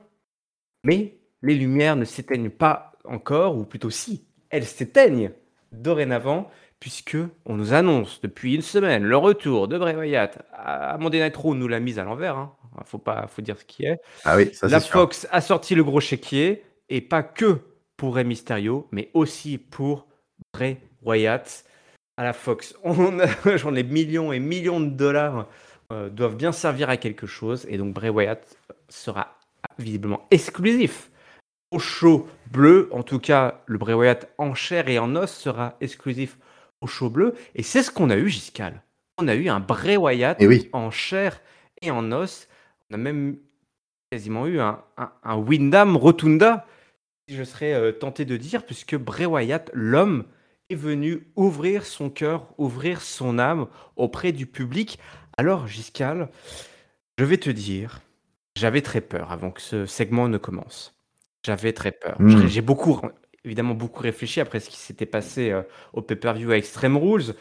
Mais les lumières ne s'éteignent pas encore, ou plutôt si, elles s'éteignent dorénavant, puisque on nous annonce depuis une semaine le retour de Bray Wyatt à Monday Night Raw. On nous l'a mise à l'envers, hein. Faut pas, faut dire ce qui est. Ah oui, ça c'est La sûr. Fox a sorti le gros chéquier, et pas que pour Rey Mysterio, mais aussi pour Bray Wyatt. À la Fox, on a, genre les millions et millions de dollars euh, doivent bien servir à quelque chose, et donc Bray Wyatt sera visiblement exclusif au show bleu. En tout cas, le Bray Wyatt en chair et en os sera exclusif au show bleu. Et c'est ce qu'on a eu, Giscal. On a eu un Bray Et Wyatt oui. en chair et en os. On a même quasiment eu un, un, un Windham Rotunda, si je serais euh, tenté de dire, puisque Bray Wyatt, l'homme, est venu ouvrir son cœur, ouvrir son âme auprès du public. Alors, Giscal, je vais te dire, j'avais très peur avant que ce segment ne commence. J'avais très peur. J'ai Hmm. j'ai beaucoup, évidemment, beaucoup réfléchi après ce qui s'était passé euh, au pay-per-view à Extreme Rules.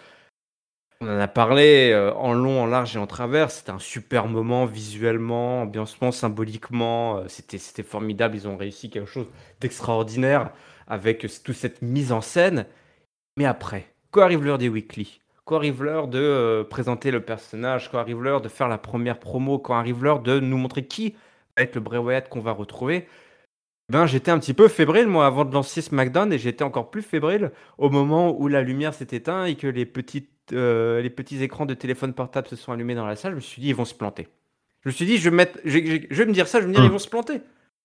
On en a parlé euh, en long, en large et en travers. C'était un super moment visuellement, ambiancement, symboliquement. Euh, c'était, c'était formidable. Ils ont réussi quelque chose d'extraordinaire avec euh, toute cette mise en scène. Mais après, quand arrive l'heure des weekly, quand arrive l'heure de euh, présenter le personnage, quand arrive l'heure de faire la première promo, quand arrive l'heure de nous montrer qui va être le Bray Wyatt qu'on va retrouver, ben, j'étais un petit peu fébrile, moi, avant de lancer SmackDown, et j'étais encore plus fébrile au moment où la lumière s'est éteinte et que les, petites, euh, les petits écrans de téléphone portable se sont allumés dans la salle. Je me suis dit, ils vont se planter. Je me suis dit, je vais, mettre, je, je- je vais me dire ça, je vais me dire, ils Hmm. vont se planter.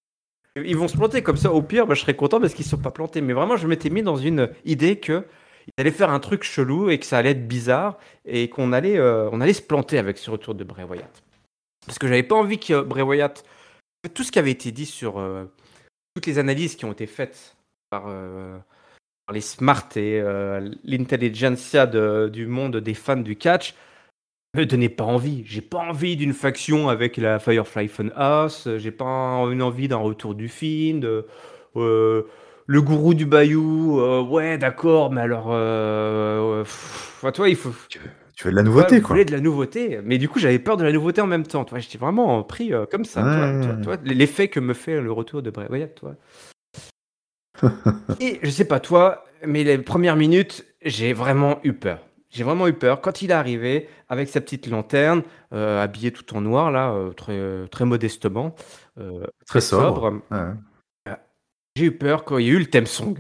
Ils vont se planter, comme ça, au pire, ben, je serais content parce qu'ils ne sont pas plantés. Mais vraiment, je m'étais mis dans une idée que ils allaient faire un truc chelou et que ça allait être bizarre et qu'on allait, euh, on allait se planter avec ce retour de Bray Wyatt. Parce que j'avais pas envie que Bray Wyatt, tout ce qui avait été dit sur euh, toutes les analyses qui ont été faites par, euh, par les smart et euh, l'intelligentsia de- du monde des fans du catch me donnait pas envie. J'ai pas envie d'une faction avec la Firefly Funhouse. J'ai pas une envie d'un retour du film. De, euh, le gourou du Bayou. Euh, ouais, d'accord, mais alors, euh, euh, pff, enfin, toi, il faut. Tu veux, tu veux de la Ouais, nouveauté, vous voulez quoi. de la nouveauté, mais du coup j'avais peur de la nouveauté en même temps. Toi, j'étais vraiment pris euh, comme ça. Toi, toi, Ouais. toi, l'effet que me fait le retour de Bray Wyatt, toi. Et je sais pas toi, mais les premières minutes, j'ai vraiment eu peur. j'ai vraiment eu peur. Quand il est arrivé avec sa petite lanterne, heu, habillé tout en noir là, heu, très très modestement, heu, Très très sobre. sobre, Ouais, ouais. heu, j'ai eu peur quand il y a eu le theme song.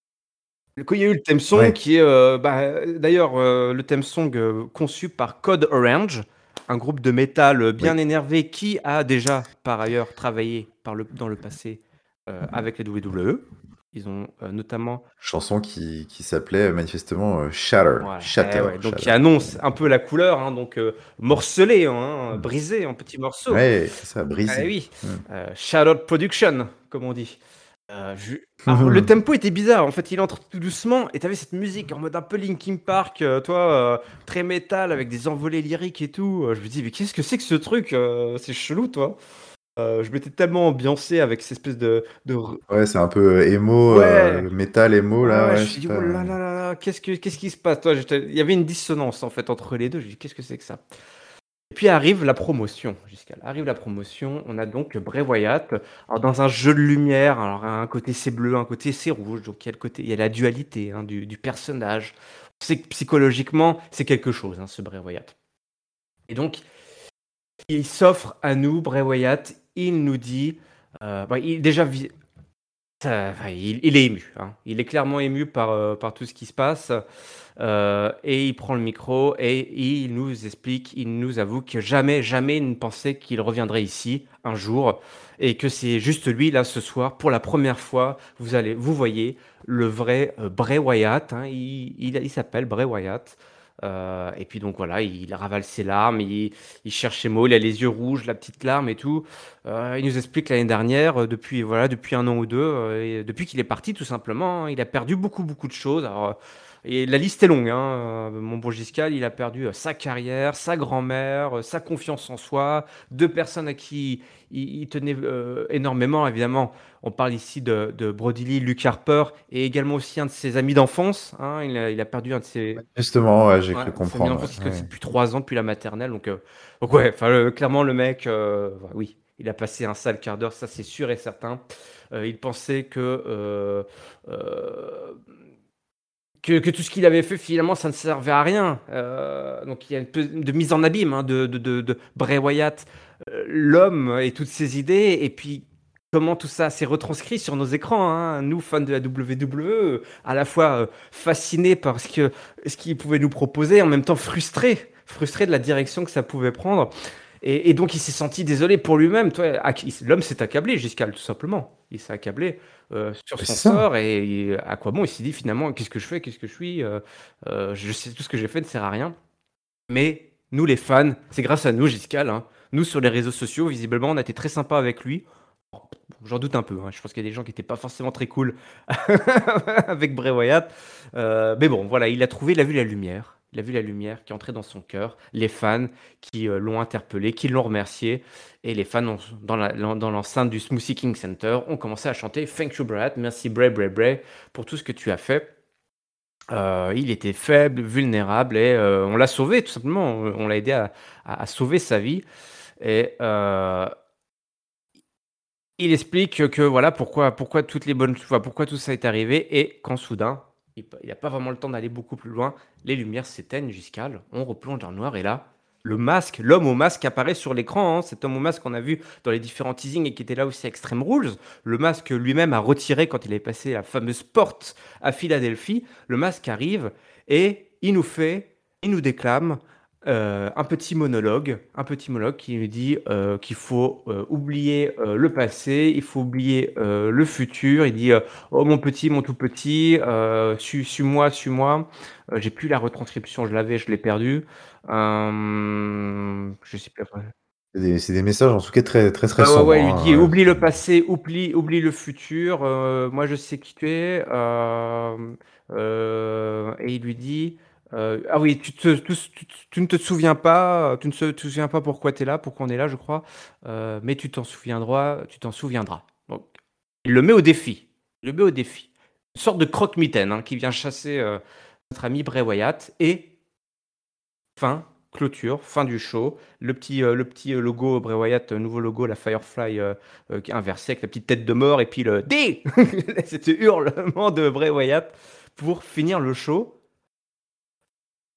Quand il y a eu le theme song Ouais. qui est, heu, bah, heu, d'ailleurs, heu, le theme song, heu, conçu par Code Orange, un groupe de métal, heu, bien Oui. énervé qui a déjà, par ailleurs, travaillé par le dans le passé, heu, avec la W W E. Ils ont, heu, notamment Chanson qui qui s'appelait manifestement, heu, Shatter, voilà, eh Shatter, ouais, donc qui Shatter. annonce un peu la couleur, hein, donc heu, morcelé, hein, brisé en petits morceaux. Ouais, c'est ça, Eh brisé. oui, Mmh. heu, Shattered Production, comme on dit. Heu, je alors le tempo était bizarre, en fait, il entre tout doucement et tu avais cette musique en mode un peu Linkin Park, heu, tu vois, heu, très métal avec des envolées lyriques et tout, heu, je me dis: «Mais qu'est-ce que c'est que ce truc, heu, c'est chelou», tu vois? Heu, je m'étais tellement ambiancé avec cette espèce de de r Ouais, c'est un peu émo, ouais, heu, métal émo ouais, là, ouais, je me ouais, suis c'est dit: «Oh pas là là là là, qu'est-ce que qu'est-ce qui se passe?» Tu vois? J'étais il y avait une dissonance, en fait, entre les deux. J'ai dit: «Qu'est-ce que c'est que ça?» Et puis arrive la promotion, jusqu'à là, arrive la promotion. On a donc Bray Wyatt, alors dans un jeu de lumière, alors un côté c'est bleu, un côté c'est rouge, donc il y a le côté il y a la dualité, hein, du du personnage. On sait que psychologiquement, c'est quelque chose, hein, ce Bray Wyatt. Et donc, il s'offre à nous, Bray Wyatt, il nous dit, heu, bah, il déjà vi ça enfin, il il est ému, hein. Il est clairement ému par, heu, par tout ce qui se passe. Heu et il prend le micro et il nous explique, il nous avoue que jamais, jamais il ne pensait qu'il reviendrait ici un jour et que c'est juste lui là ce soir pour la première fois, vous allez vous voyez le vrai, heu, Bray Wyatt, hein, il il il s'appelle Bray Wyatt, heu et puis donc voilà, il ravale ses larmes, il il cherche ses mots, il a les yeux rouges, la petite larme et tout. Heu, il nous explique l'année dernière, heu, depuis voilà, depuis un an ou deux, heu et depuis qu'il est parti tout simplement, hein, il a perdu beaucoup, beaucoup de choses. Alors, et la liste est longue, hein, heu, mon bon Giscard, il a perdu, heu, sa carrière, sa grand-mère, heu, sa confiance en soi, deux personnes à qui il il tenait, heu, énormément évidemment. On parle ici de de Brody Lee, Luke Harper et également aussi un de ses amis d'enfance, hein. Il a il a perdu un de ses justement, ouais, j'ai ouais, cru ses amis comprendre, d'enfance, il ouais, se connaissait ouais. depuis trois ans, depuis la maternelle donc heu, donc ouais, enfin, heu, clairement le mec, heu, bah, oui, il a passé un sale quart d'heure, ça c'est sûr et certain. Heu, il pensait que, heu, hem que que tout ce qu'il avait fait finalement ça ne servait à rien, heu, donc il y a une peu de mise en abîme, hein, de de de de Bray Wyatt, heu, l'homme et toutes ses idées et puis comment tout ça s'est retranscrit sur nos écrans, hein. Nous fans de la W W E, à la fois, heu, fascinés par ce que ce qu'il pouvait nous proposer, en même temps frustrés, frustrés de la direction que ça pouvait prendre et et donc il s'est senti désolé pour lui-même, tu vois? Acc il s l'homme s'est accablé, Giscard, tout simplement. Il s'est accablé, heu, sur Beh, son c'est ça. sort et et à quoi bon? Il s'est dit finalement: «Qu'est-ce que je fais? Qu'est-ce que je suis? Heu heu, je sais tout ce que j'ai fait ne sert à rien». Mais nous les fans, c'est grâce à nous Giscard, hein. Nous sur les réseaux sociaux, visiblement, on a été très sympa avec lui. Bon, j'en doute un peu, hein. Je pense qu'il y a des gens qui étaient pas forcément très cool avec Bray Wyatt. Heu, mais bon, voilà, il a trouvé il a vu la lumière. Il a vu la lumière qui entrait dans son cœur, les fans qui, heu, l'ont interpellé, qui l'ont remercié et les fans ont dans la l'en dans l'enceinte du Smoothie King Center, ont commencé à chanter «Thank you Bray, merci Bray, Bray, Bray pour tout ce que tu as fait». Heu, il était faible, vulnérable et heu, on l'a sauvé tout simplement, on on l'a aidé à à à sauver sa vie et heu il explique que voilà pourquoi pourquoi toutes les bonnes enfin, pourquoi tout ça est arrivé et quand soudain, il p il a pas vraiment le temps d'aller beaucoup plus loin, les lumières s'éteignent, Giscard, on replonge dans le noir et là, le masque, l'homme au masque apparaît sur l'écran, hein. Cet homme au masque qu'on a vu dans les différents teasings et qui était là aussi à Extreme Rules. Le masque lui-même a retiré quand il avait passé la fameuse porte à Philadelphie. Le masque arrive et il nous fait il nous déclame, heu, un petit monologue un petit monologue qui nous dit, heu, qu'il faut, heu, oublier, heu, le passé, il faut oublier, heu, le futur. Il dit, heu: «Oh mon petit, mon tout petit, heu, suis suis-moi, suis-moi». Heu, j'ai plus la retranscription, je l'avais, je l'ai perdue. Hem, je sais plus après. C'est des c'est des messages en tout cas très très très Ouais, ouais, sombres, ouais, il lui dit: hein, ouais, «Oublie c'est le passé, oublie oublie le futur, heu, moi je sais qui tu es», hem, heu et il lui dit, heu: «Ah oui, tu te tu tu tu ne te souviens pas, tu ne se te souviens pas pourquoi tu es là, pourquoi on est là, je crois, heu, mais tu t'en souviendras tu t'en souviendras». Donc il le met au défi, il le met au défi. Une sorte de croque-mitaine, hein, qui vient chasser, heu, notre ami Bray Wyatt et fin, clôture, fin du show. Le petit, heu, le petit, heu, logo Bray Wyatt, heu, nouveau logo, la Firefly, heu heu, qui est inversé avec la petite tête de mort et puis le D C'était hurlement de Bray Wyatt pour finir le show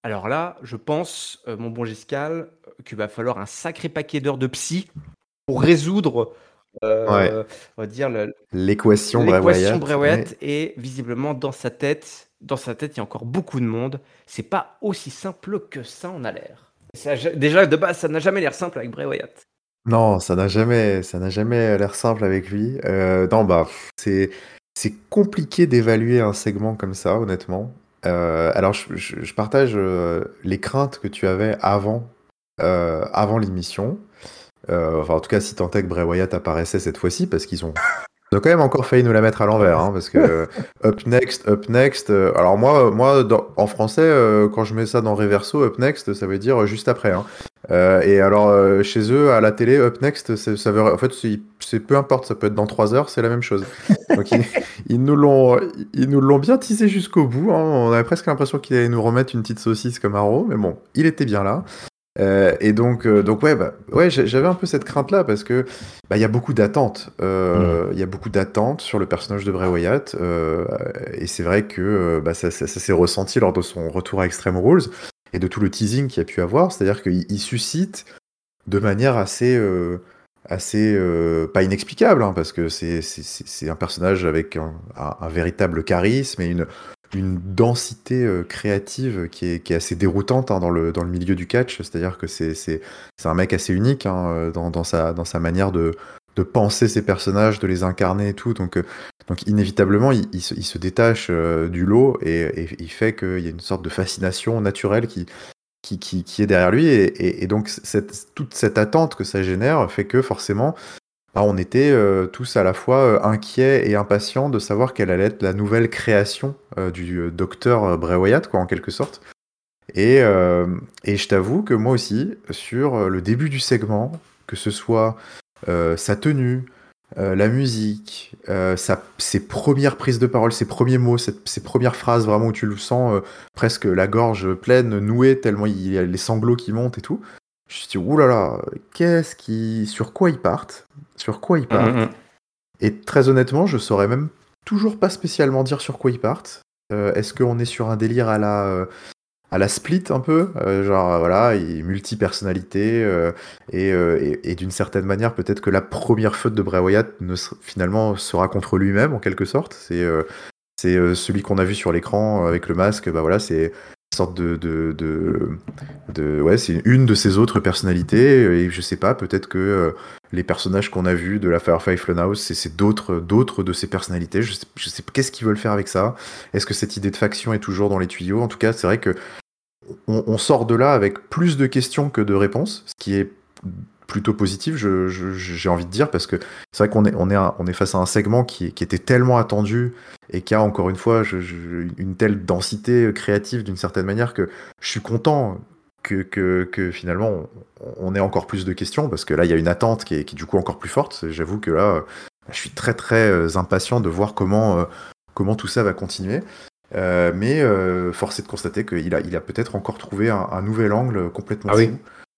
Alors là, je pense, heu, mon bon Giscal, qu'il va falloir un sacré paquet d'heures de psy pour résoudre, Ouais. heu, on va dire le L'équation l'équation Bray-Wyatt, Bray-Wyatt ouais. et visiblement dans sa tête dans sa tête, il y a encore beaucoup de monde. C'est pas aussi simple que ça en a l'air. Ça ja déjà de base, ça n'a jamais l'air simple avec Bray-Wyatt. Non, ça n'a jamais ça n'a jamais l'air simple avec lui. Heu, non, bah, c'est c'est compliqué d'évaluer un segment comme ça, honnêtement. Heu, alors je je je partage, heu, les craintes que tu avais avant, heu, avant l'émission. Heu, enfin, en tout cas, si tant est que Bray Wyatt apparaissait cette fois-ci, parce qu'ils ont ils ont quand même encore failli nous la mettre à l'envers, hein, parce que Up Next, Up Next. euh, alors moi, moi, dans- en français, euh, quand je mets ça dans Reverso, Up Next, ça veut dire juste après, hein. Euh, et alors euh, chez eux, à la télé, Up Next, c'est- ça veut, en fait, c'est c'est- peu importe, ça peut être dans trois heures, c'est la même chose. Donc ils, ils nous l'ont, ils nous l'ont bien tissé jusqu'au bout, hein. On avait presque l'impression qu'ils allaient nous remettre une petite saucisse comme Arrow, mais bon, il était bien là. Euh, et donc, euh, donc ouais, bah, ouais, j'a- j'avais un peu cette crainte-là parce que bah, il y a beaucoup d'attentes. Mm. Euh, Il y a beaucoup d'attentes sur le personnage de Bray Wyatt, euh, et c'est vrai que euh, bah, ça, ça- ça s'est ressenti lors de son retour à Extreme Rules et de tout le teasing qu'il y a pu avoir. C'est-à-dire qu'il il suscite de manière assez, euh, assez euh, pas inexplicable, hein, parce que c'est c'est- c'est- c'est un personnage avec un, un- un véritable charisme et une, une densité euh, créative qui est, qui est assez déroutante, hein, dans le, dans le milieu du catch. C'est-à-dire que c'est c'est- c'est un mec assez unique, hein, euh, dans, dans sa, dans sa manière de, de penser ses personnages, de les incarner et tout. Donc, euh, donc inévitablement, il, il se, il se détache euh, du lot et, et il fait qu'il y a une sorte de fascination naturelle qui, qui, qui, qui est derrière lui. Et, et- et donc, cette, toute cette attente que ça génère fait que forcément, bah, on était euh, tous à la fois euh, inquiets et impatients de savoir quelle allait être la nouvelle création euh, du euh, docteur euh, Bray Wyatt, quoi, en quelque sorte. Et, euh, et je t'avoue que moi aussi, sur euh, le début du segment, que ce soit euh, sa tenue, euh, la musique, euh, sa- ses premières prises de parole, ses premiers mots, cette- ses premières phrases, vraiment où tu le sens euh, presque la gorge pleine, nouée, tellement il y a les sanglots qui montent et tout. Je me suis dit, oulala, qu'est-ce qui, sur quoi ils partent? Sur quoi ils Mmh, mmh, partent? mmh. Et très honnêtement, je saurais même toujours pas spécialement dire sur quoi ils partent. Euh, est-ce qu'on est sur un délire à la, euh, à la Split un peu, euh, genre euh, voilà, il multi-personnalité, euh, et, euh, et, et d'une certaine manière, peut-être que la première faute de Bray Wyatt ne se- finalement sera contre lui-même en quelque sorte. C'est euh, c'est euh, celui qu'on a vu sur l'écran euh, avec le masque, bah voilà, c'est une sorte de, de, de, de- ouais, c'est une de ses autres personnalités. Et je sais pas, peut-être que euh, les personnages qu'on a vus de la Firefly Funhouse, c'est c'est d'autres d'autres de ses personnalités. Je sais, je sais pas qu'est-ce qu'ils veulent faire avec ça. Est-ce que cette idée de faction est toujours dans les tuyaux? En tout cas, c'est vrai que on, on sort de là avec plus de questions que de réponses, ce qui est plutôt positif, je- je- j'ai envie de dire, parce que c'est vrai qu'on est, on est, un- on est face à un segment qui, qui était tellement attendu et qui a encore une fois je- je- une telle densité créative d'une certaine manière que je suis content que, que, que finalement on, on ait encore plus de questions, parce que là il y a une attente qui est, qui est du coup encore plus forte. J'avoue que là je suis très très euh, impatient de voir comment, euh, comment tout ça va continuer. Euh, mais euh, force est de constater qu'il a, il a peut-être encore trouvé un, un nouvel angle complètement Ah oui. fou.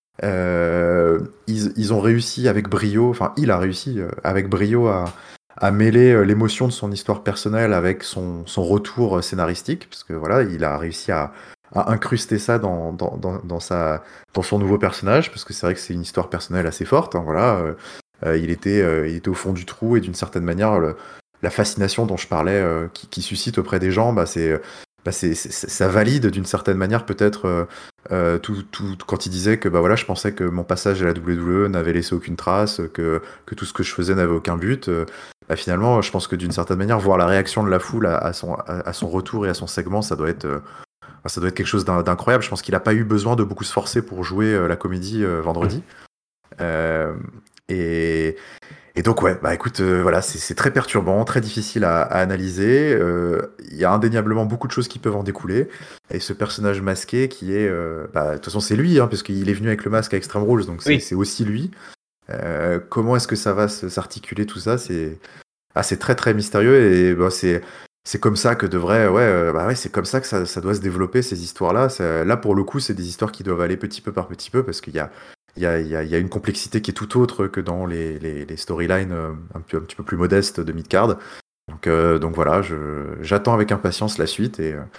Euh, ils, ils ont réussi avec brio, enfin il a réussi euh, avec brio à, à mêler euh, l'émotion de son histoire personnelle avec son, son retour euh, scénaristique, parce que voilà, il a réussi à, à incruster ça dans, dans, dans, dans sa, dans son nouveau personnage, parce que c'est vrai que c'est une histoire personnelle assez forte, hein, voilà. Euh, euh, il, était, euh, il était au fond du trou, et d'une certaine manière, le- la fascination dont je parlais, euh, qui, qui suscite auprès des gens, bah, c'est, bah, c'est, c'est- ça valide d'une certaine manière peut-être euh, euh, tout, tout, quand il disait que bah, voilà, je pensais que mon passage à la W W E n'avait laissé aucune trace, que, que tout ce que je faisais n'avait aucun but. Euh, bah, finalement, je pense que d'une certaine manière, voir la réaction de la foule à, à son, à, à son retour et à son segment, ça doit être, euh, ça doit être quelque chose d'in- d'incroyable. Je pense qu'il n'a pas eu besoin de beaucoup se forcer pour jouer euh, la comédie euh, vendredi. Euh, et, et donc ouais, bah écoute, euh, voilà, c'est c'est très perturbant, très difficile à, à analyser. Euh, Il y a indéniablement beaucoup de choses qui peuvent en découler. Et ce personnage masqué qui est, euh, bah, de toute façon c'est lui, hein, parce qu'il est venu avec le masque à Extreme Rules, donc c'est Oui. c'est aussi lui. Euh, comment est-ce que ça va se- s'articuler tout ça? C'est ah, c'est très très mystérieux, et bah, c'est c'est comme ça que devrait, ouais, euh, bah ouais, c'est comme ça que ça, ça doit se développer, ces histoires-là. Ça- Là pour le coup, c'est des histoires qui doivent aller petit peu par petit peu, parce qu'il y a il y a, il y a, il y a une complexité qui est tout autre que dans les, les, les storylines euh, un, peu- un petit peu plus modestes de Midcard. Donc, euh, donc voilà, je, j'attends avec impatience la suite, et, euh,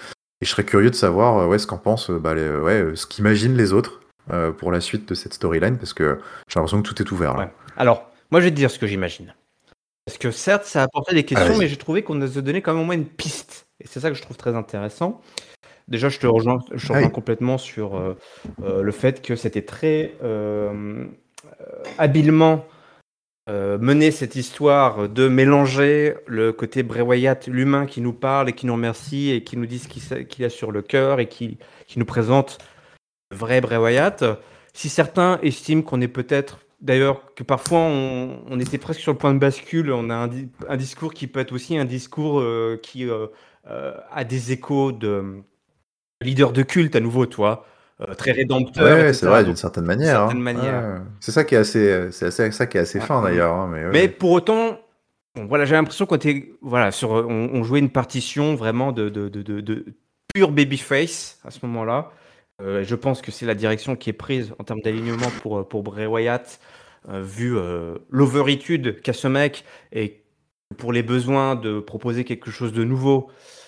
Et je serais curieux de savoir euh, ouais, ce qu'en pensent, euh, bah, les- ouais, euh, ce qu'imaginent les autres euh, pour la suite de cette storyline, parce que j'ai l'impression que tout est ouvert Ouais. là. Alors, moi, je vais te dire ce que j'imagine. Parce que certes, ça a apporté des Ah, questions, mais vas-y. j'ai trouvé qu'on nous a donné quand même au moins une piste. Et c'est ça que je trouve très intéressant. Déjà, je te rejoins, je te Ah rejoins oui. complètement sur euh, euh, le fait que c'était très euh, habilement euh, mené cette histoire de mélanger le côté Bray Wyatt, l'humain qui nous parle et qui nous remercie et qui nous dit ce qu'il sait- qu'il a sur le cœur et qui, qui nous présente le vrai Bray Wyatt. Si certains estiment qu'on est peut-être, d'ailleurs, que parfois on, on était presque sur le point de bascule, on a un, di- un discours qui peut être aussi un discours euh, qui euh, euh, a des échos de leader de culte à nouveau, toi, euh, très Ouais, rédempteur, ouais, c'est et cetera. vrai, d'une Donc, certaine d'une manière, certaine hein. manière. Ouais. C'est ça qui est assez, euh, c'est assez- ça qui est assez Ouais, fin mm. d'ailleurs, hein, mais ouais, Mais ouais. pour autant, bon, voilà, j'ai l'impression qu'on était, voilà, sur, on, on jouait une partition vraiment de, de, de, de, de pure babyface à ce moment-là. Euh, je pense que c'est la direction qui est prise en termes d'alignement pour, euh, pour Bray Wyatt, euh, vu euh, l'overitude qu'a ce mec et pour les besoins de proposer quelque chose de nouveau.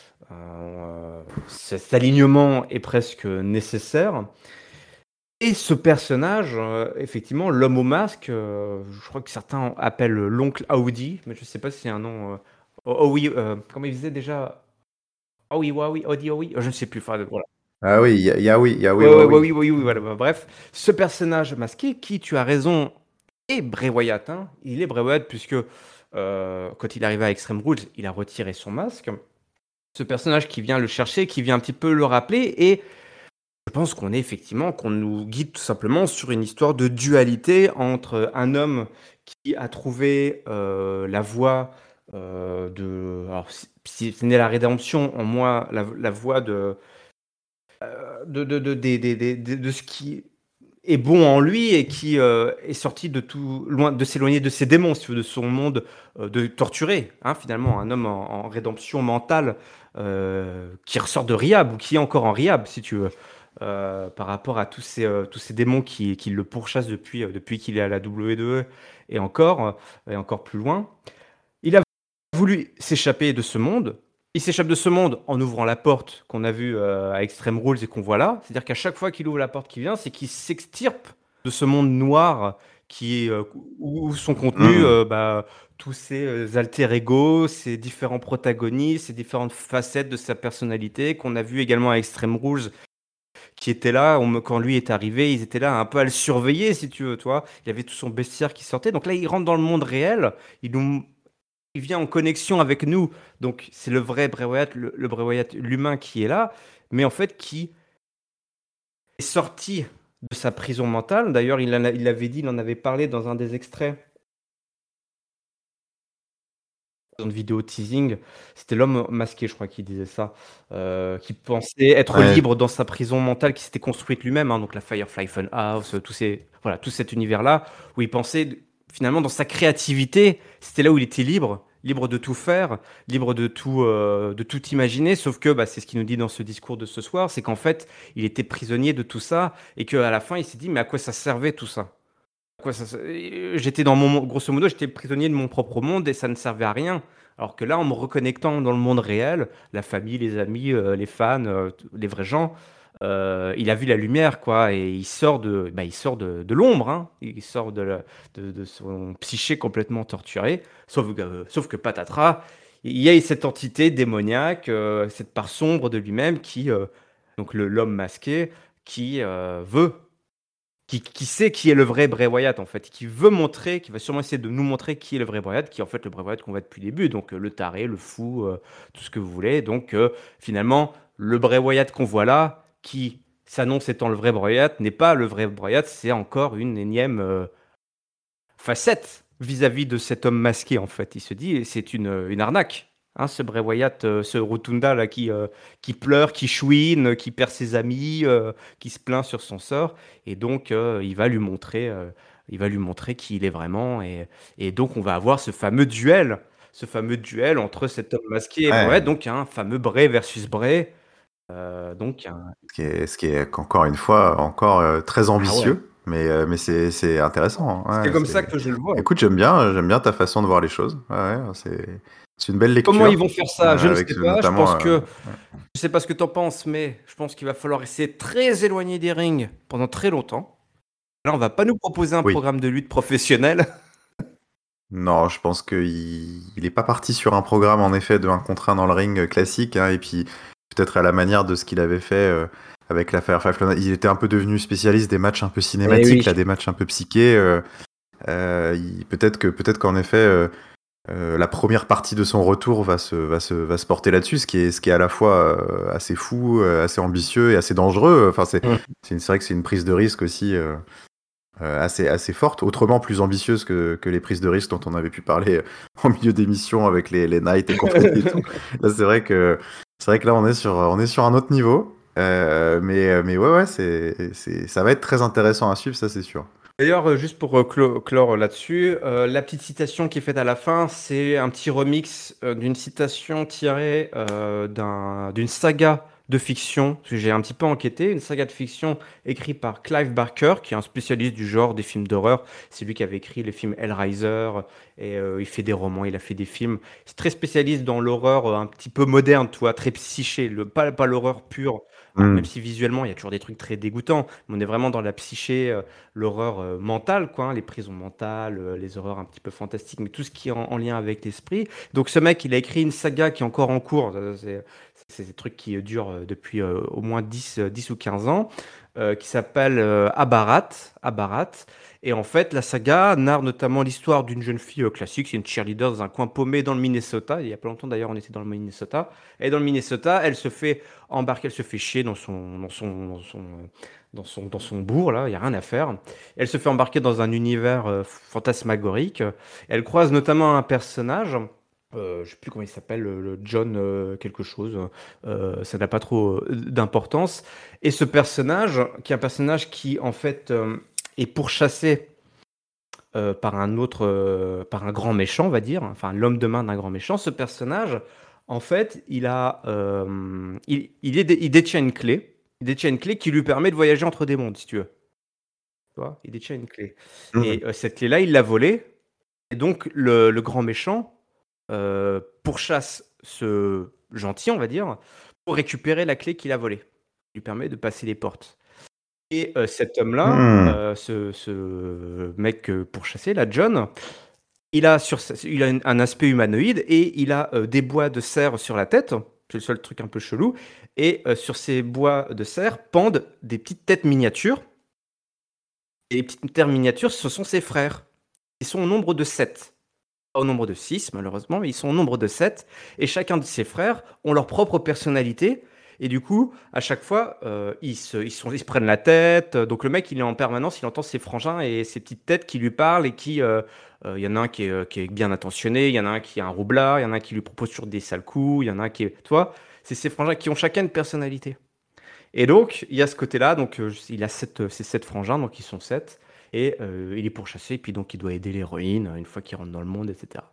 Euh, cet alignement est presque nécessaire. Et ce personnage, euh, effectivement, l'homme au masque, euh, je crois que certains appellent l'oncle Audi, mais je ne sais pas si c'est un nom. Euh, oh, oh oui, euh, comment il disait déjà? Oh oui, oui, Audi, oh oui, je ne sais plus. Enfin, voilà. Ah oui, ya- Yaoi, Yaoi, Ouais, ouais, ouais, Waoi. oui, oui, oui, voilà. Bah, bref, ce personnage masqué, qui, tu as raison, est Bray Wyatt. Hein. Il est Bray Wyatt, puisque euh, quand il arrivait à Extreme Rules, il a retiré son masque. Ce personnage qui vient le chercher, qui vient un petit peu le rappeler, et je pense qu'on est effectivement, qu'on nous guide tout simplement sur une histoire de dualité entre un homme qui a trouvé euh, la voie euh, de. Alors, si si ce n'est la rédemption, en moi, la, la voie de, de, de, de, de, de, de- de- de ce qui est bon en lui et qui euh, est sorti de tout, loin, de s'éloigner de ses démons, si tu veux, de son monde euh, de torturé, hein, finalement, un homme en, en rédemption mentale euh, qui ressort de Rehab ou qui est encore en Rehab, si tu veux, euh, par rapport à tous ces, euh, tous ces démons qui, qui le pourchassent depuis, euh, depuis qu'il est à la W W E et encore, euh, et encore plus loin. Il a voulu s'échapper de ce monde. Il s'échappe de ce monde en ouvrant la porte qu'on a vue euh, à Extreme Rules et qu'on voit là. C'est-à-dire qu'à chaque fois qu'il ouvre la porte qui vient, c'est qu'il s'extirpe de ce monde noir qui est, euh, où sont contenus Hmm. euh, bah, tous ces euh, alter ego, ces différents protagonistes, ces différentes facettes de sa personnalité qu'on a vu également à Extreme Rules qui étaient là on me- quand lui est arrivé, ils étaient là un peu à le surveiller si tu veux, toi. Il y avait tout son bestiaire qui sortait. Donc là, il rentre dans le monde réel. Il nous il vient en connexion avec nous. Donc, c'est le vrai Bray Wyatt, le, le Bray Wyatt, l'humain qui est là, mais en fait qui est sorti de sa prison mentale. D'ailleurs, il, en a- il l'avait dit, il en avait parlé dans un des extraits, dans une vidéo teasing. C'était l'homme masqué, je crois, qui disait ça, euh, qui pensait être Ouais. libre dans sa prison mentale qui s'était construite lui-même, hein, donc la Firefly Funhouse, tous ces, voilà, tout cet univers-là, où il pensait finalement dans sa créativité, c'était là où il était libre, libre de tout faire, libre de tout, euh, de tout imaginer, sauf que bah, c'est ce qu'il nous dit dans ce discours de ce soir, c'est qu'en fait, il était prisonnier de tout ça, et qu'à la fin, il s'est dit, mais à quoi ça servait tout ça? À quoi ça, se- J'étais dans mon, grosso modo, j'étais prisonnier de mon propre monde et ça ne servait à rien. Alors que là, en me reconnectant dans le monde réel, la famille, les amis, euh, les fans, euh, t- les vrais gens, euh, il a vu la lumière, quoi, et il sort de, bah, il sort de, de l'ombre, hein. Il sort de, la- de, de son psyché complètement torturé. Sauf, que- euh, sauf que patatras, il y a cette entité démoniaque, euh, cette part sombre de lui-même qui, euh, donc le- l'homme masqué, qui euh, veut qui, qui sait qui est le vrai Bray Wyatt en fait, qui veut montrer, qui va sûrement essayer de nous montrer qui est le vrai Bray Wyatt, qui est en fait le Bray Wyatt qu'on voit depuis le début, donc euh, le taré, le fou, euh, tout ce que vous voulez. Donc euh, finalement, le Bray Wyatt qu'on voit là, qui s'annonce étant le vrai Bray Wyatt, n'est pas le vrai Bray Wyatt, c'est encore une énième euh, facette vis-à-vis de cet homme masqué en fait. Il se dit, c'est une, une arnaque. Hein, ce Bray Wyatt, euh, ce Rotunda là qui, euh, qui pleure, qui chouine, qui perd ses amis, euh, qui se plaint sur son sort, et donc euh, il va lui montrer, euh, il va lui montrer qui il est vraiment, et, et donc on va avoir ce fameux duel, ce fameux duel entre cet homme masqué et Bray Ouais. Wyatt, donc un fameux Bray versus Bray, euh, donc un... Ce qui est, ce qui est encore une fois encore euh, très ah ouais, ambitieux, mais, euh, mais c'est, c'est intéressant, hein. c'est Ouais, comme ça c'est... que je le vois. Écoute, j'aime bien, j'aime bien ta façon de voir les choses. Ouais, ouais, c'est... c'est une belle Comment ils lecture, vont faire euh, ça? Je ne avec sais ce- pas. Je notamment. pense euh, que ouais. je sais pas ce que t'en penses, mais je pense qu'il va falloir rester très éloigné des rings pendant très longtemps. Là, on va pas nous proposer un Oui. programme de lutte professionnel. Non, je pense qu'il il est pas parti sur un programme en effet de un contre un dans le ring euh, classique, hein, et puis peut-être à la manière de ce qu'il avait fait euh, avec la Firefly Funhouse. Il était un peu devenu spécialiste des matchs un peu Eh cinématiques, oui. là, des matchs un peu psychés. euh, euh, il- peut-être que peut-être qu'en effet euh, euh, la première partie de son retour va se va se va se porter là-dessus, ce qui est ce qui est à la fois euh, assez fou, euh, assez ambitieux et assez dangereux. Enfin, c'est Mm. c'est une- c'est vrai que c'est une prise de risque aussi. euh, euh, assez, assez forte, autrement plus ambitieuse que, que les prises de risque dont on avait pu parler en milieu d'émission avec les, les Knights et compagnie et tout. Là, c'est vrai que c'est vrai que là, on est sur, on est sur un autre niveau. Euh, mais, mais ouais, ouais, c'est, c'est, ça va être très intéressant à suivre, ça, c'est sûr. D'ailleurs, euh, juste pour euh, clo- clore là-dessus, euh, la petite citation qui est faite à la fin, c'est un petit remix euh, d'une citation tirée euh, d'un- d'une saga de fiction, parce que j'ai un petit peu enquêté, une saga de fiction écrite par Clive Barker, qui est un spécialiste du genre des films d'horreur. C'est lui qui avait écrit les films Hellraiser, et euh, il fait des romans, il a fait des films. C'est très spécialiste dans l'horreur euh, un petit peu moderne, tu vois, très psyché, le, pas, pas l'horreur pure. Alors, même Mm. si visuellement, il y a toujours des trucs très dégoûtants, mais on est vraiment dans la psyché, euh, l'horreur euh, mentale, quoi, hein, les prisons mentales, euh, les horreurs un petit peu fantastiques, mais tout ce qui est en, en lien avec l'esprit. Donc ce mec, il a écrit une saga qui est encore en cours. euh, C'est c'est des trucs qui euh, durent euh, depuis euh, au moins dix, euh, dix ou quinze ans, euh, qui s'appelle euh, Abarat. Abarat. Et en fait, la saga narre notamment l'histoire d'une jeune fille euh, classique, c'est une cheerleader dans un coin paumé dans le Minnesota. Il y a pas longtemps d'ailleurs, on était dans le Minnesota. Et dans le Minnesota, elle se fait embarquer, elle se fait chier dans son, dans son, dans son, euh, dans son, dans son bourg, là, il n'y a rien à faire. Elle se fait embarquer dans un univers euh, fantasmagorique. Elle croise notamment un personnage, euh, je ne sais plus comment il s'appelle, le, le John euh, quelque chose, euh, ça n'a pas trop euh, d'importance. Et ce personnage, qui est un personnage qui en fait euh, est pourchassé euh, par un autre, euh, par un grand méchant, on va dire, enfin l'homme de main d'un grand méchant, ce personnage, en fait, il a, euh, il, il, est, dé- il détient une clé, il détient une clé qui lui permet de voyager entre des mondes, si tu veux. Tu vois, il détient une clé. Mm. Et euh, cette clé-là, il l'a volée. Et donc, le, le grand méchant euh, pourchasse ce gentil, on va dire, pour récupérer la clé qu'il a volée. Il lui permet de passer les portes. Et euh, cet homme-là, Mm. euh, ce, ce mec euh, pourchassé, là, John, il a, sur, sa- il a un un aspect humanoïde et il a euh, des bois de cerf sur la tête. C'est le seul truc un peu chelou. Et euh, sur ces bois de cerf pendent des petites têtes miniatures. Et les petites terres miniatures, ce sont ses frères. Ils sont au nombre de sept. Pas au nombre de six, malheureusement, mais ils sont au nombre de sept. Et chacun de ses frères ont leur propre personnalité. Et du coup, à chaque fois, euh, ils, se, ils, sont, ils se prennent la tête. Donc le mec, il est en permanence, il entend ses frangins et ses petites têtes qui lui parlent et qui... euh, euh, Il y en a un qui est, euh, qui est bien intentionné, il y en a un qui est un roublard, il y en a un qui lui propose toujours des sales coups, il y en a un qui est... Tu vois, c'est ces frangins qui ont chacun une personnalité. Et donc, il y a ce côté-là, donc euh, il a sept, euh, ces sept frangins, donc ils sont sept, et euh, il est pourchassé, et puis donc il doit aider l'héroïne euh, une fois qu'il rentre dans le monde, et cetera.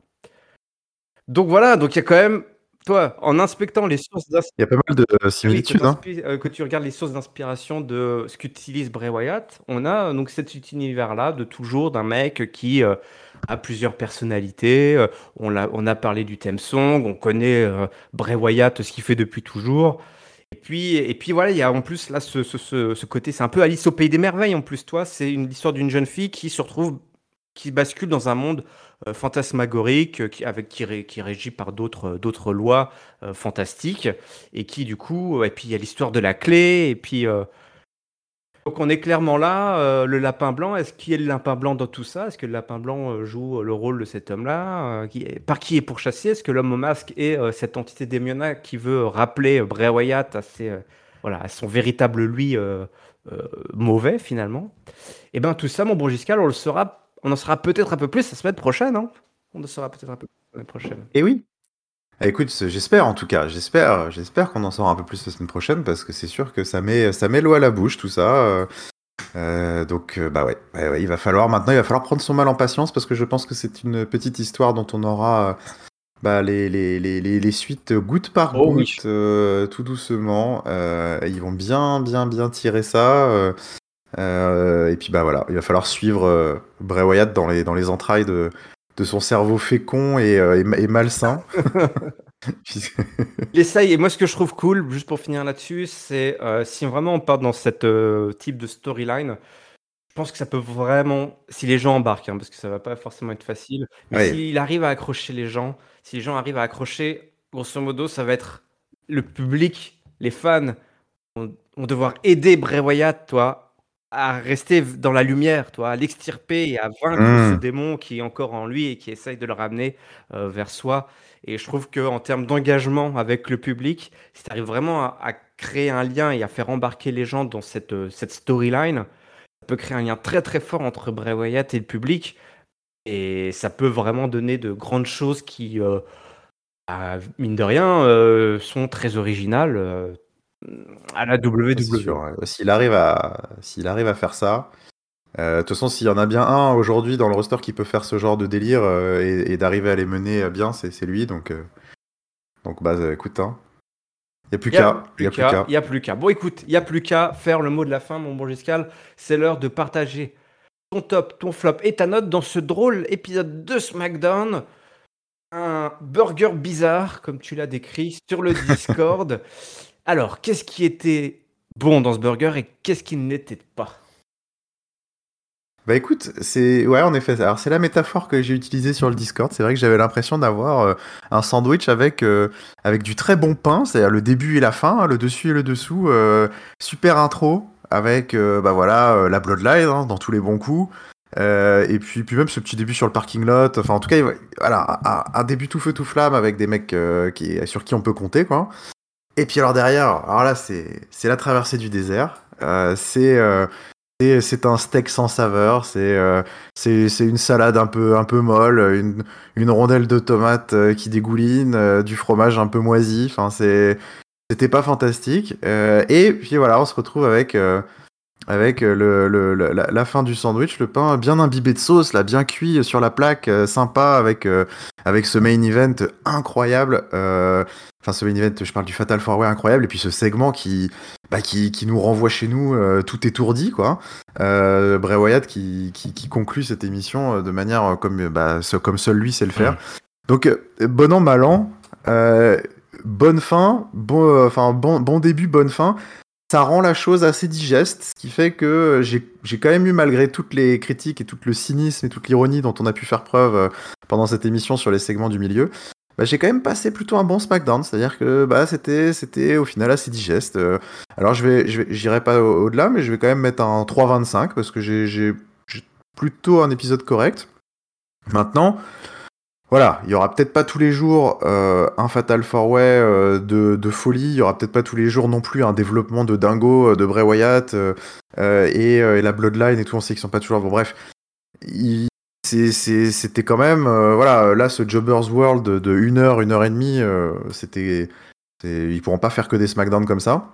Donc voilà, donc il y a quand même, toi, en inspectant les sources Il y a pas mal de euh, oui, que, similitudes, hein. euh, que tu regardes les sources d'inspiration de ce qu'utilise Bray Wyatt, on a euh, donc cet univers-là de toujours d'un mec qui euh, a plusieurs personnalités. Euh, on, l'a- on a parlé du theme song, on connaît euh, Bray Wyatt, ce qu'il fait depuis toujours. Et puis, et puis voilà, il y a en plus là ce, ce, ce, ce côté, c'est un peu Alice au pays des merveilles en plus, toi. C'est une histoire d'une jeune fille qui se retrouve, qui bascule dans un monde euh, fantasmagorique, euh, qui, avec, qui, ré- qui est régi par d'autres d'autres lois euh, fantastiques, et qui du coup, euh, et puis il y a l'histoire de la clé, et puis euh, donc on est clairement là, euh, le lapin blanc. Est-ce qu'il y a le lapin blanc dans tout ça? Est-ce que le lapin blanc euh, joue euh, le rôle de cet homme-là? Euh, qui est- par qui est pourchassé? Est-ce que l'homme au masque est euh, cette entité démoniaque qui veut euh, rappeler euh, Bray Wyatt à, ses, euh, voilà, à son véritable lui euh, euh, mauvais finalement? Et bien tout ça, mon bon Giscard, on le saura, on en saura peut-être un peu plus la semaine prochaine, hein. On en saura peut-être un peu plus la semaine prochaine. Et oui. Ah, écoute, c- j'espère en tout cas, j'espère, j'espère qu'on en saura un peu plus la semaine prochaine parce que c'est sûr que ça met, ça met l'eau à la bouche tout ça. euh, Euh, donc, euh, bah ouais, ouais, ouais, il va falloir maintenant, il va falloir prendre son mal en patience parce que je pense que c'est une petite histoire dont on aura euh, bah, les, les, les, les, les suites goutte par Oh oui. goutte, euh, tout doucement. Euh, ils vont bien, bien, bien tirer ça. euh, euh, et puis bah voilà, il va falloir suivre euh, Bray Wyatt dans les, dans les entrailles de, de son cerveau fécond et, euh, et, et malsain. Il essaye, et moi ce que je trouve cool, juste pour finir là-dessus, c'est euh, si vraiment on part dans cette euh, type de storyline, je pense que ça peut vraiment, si les gens embarquent, hein, parce que ça va pas forcément être facile, mais Oui. s'il arrive à accrocher les gens, si les gens arrivent à accrocher, grosso modo, ça va être le public, les fans vont, vont devoir aider Bray Wyatt, toi, à rester v- dans la lumière, toi, à l'extirper et à vaincre ce Mmh. démon qui est encore en lui et qui essaye de le ramener euh, vers soi. Et je trouve qu'en termes d'engagement avec le public, si tu arrives vraiment à, à créer un lien et à faire embarquer les gens dans cette, euh, cette storyline, ça peut créer un lien très très fort entre Bray Wyatt et le public. Et ça peut vraiment donner de grandes choses qui, euh, ah, mine de rien, euh, sont très originales euh, à la Ça, c'est sûr. W W E. Ouais. S'il arrive à, s'il arrive à faire ça, euh, de toute façon, s'il y en a bien un aujourd'hui dans le roster qui peut faire ce genre de délire euh, et, et d'arriver à les mener bien, c'est, c'est lui. Donc, euh, donc bah, euh, écoute, hein. Il n'y a plus Il n'y a qu'à. Il n'y plus a plus qu'à, qu'à. il n'y a plus qu'à. Bon, écoute, il n'y a plus qu'à faire le mot de la fin, mon bon Giscal. C'est l'heure de partager ton top, ton flop et ta note dans ce drôle épisode de SmackDown. Un burger bizarre, comme tu l'as décrit, sur le Discord. Alors, qu'est-ce qui était bon dans ce burger et qu'est-ce qui ne l'était pas? Bah écoute, c'est ouais en effet. Alors c'est la métaphore que j'ai utilisée sur le Discord. C'est vrai que j'avais l'impression d'avoir euh, un sandwich avec euh, avec du très bon pain, c'est-à-dire le début et la fin, hein, le dessus et le dessous. Euh, super intro avec euh, bah voilà euh, la Bloodline hein, dans tous les bons coups. Euh, et puis puis même ce petit début sur le parking lot. Enfin en tout cas il- voilà un, un début tout feu tout flamme avec des mecs euh, qui sur qui on peut compter quoi. Et puis alors derrière, alors là c'est c'est la traversée du désert. Euh, c'est euh, c'est c'est un steak sans saveur, c'est euh, c'est c'est une salade un peu un peu molle, une une rondelle de tomate euh, qui dégouline, euh, du fromage un peu moisi. Enfin c'est c'était pas fantastique. Euh, et puis voilà, on se retrouve avec euh, avec euh, le, le- le- la, la fin du sandwich, le pain bien imbibé de sauce, là, bien cuit sur la plaque, euh, sympa, avec, euh, avec ce main event incroyable. euh, Enfin, ce main event, je parle du Fatal four Way incroyable, et puis ce segment qui, bah, qui, qui nous renvoie chez nous euh, tout étourdi, quoi. Euh, Bray Wyatt qui, qui, qui conclut cette émission euh, de manière euh, comme, euh, bah, ce- comme seul lui sait le faire. Donc, euh, bon an, mal an, euh, bonne fin, bon, euh, enfin, bon, bon début, bonne fin. Ça rend la chose assez digeste, ce qui fait que j'ai j'ai quand même eu, malgré toutes les critiques et tout le cynisme et toute l'ironie dont on a pu faire preuve euh, pendant cette émission sur les segments du milieu, bah, j'ai quand même passé plutôt un bon SmackDown, c'est-à-dire que bah, c'était c'était au final assez digeste. Euh, alors je vais je vais j'irai pas au- au-delà, mais je vais quand même mettre un trois vingt-cinq parce que j'ai j'ai j'ai plutôt un épisode correct. Maintenant, voilà, il y aura peut-être pas tous les jours euh, un Fatal four Way euh, de, de folie, il y aura peut-être pas tous les jours non plus un développement de dingo euh, de Bray Wyatt euh, euh, et, euh, et la Bloodline et tout, on sait qu'ils sont pas toujours... Bon bref, il- c'est- c'est- c'était quand même... euh, voilà, là ce Jobber's World de, de une heure, une heure et demie, euh, c'était... c'est- Ils pourront pas faire que des SmackDown comme ça.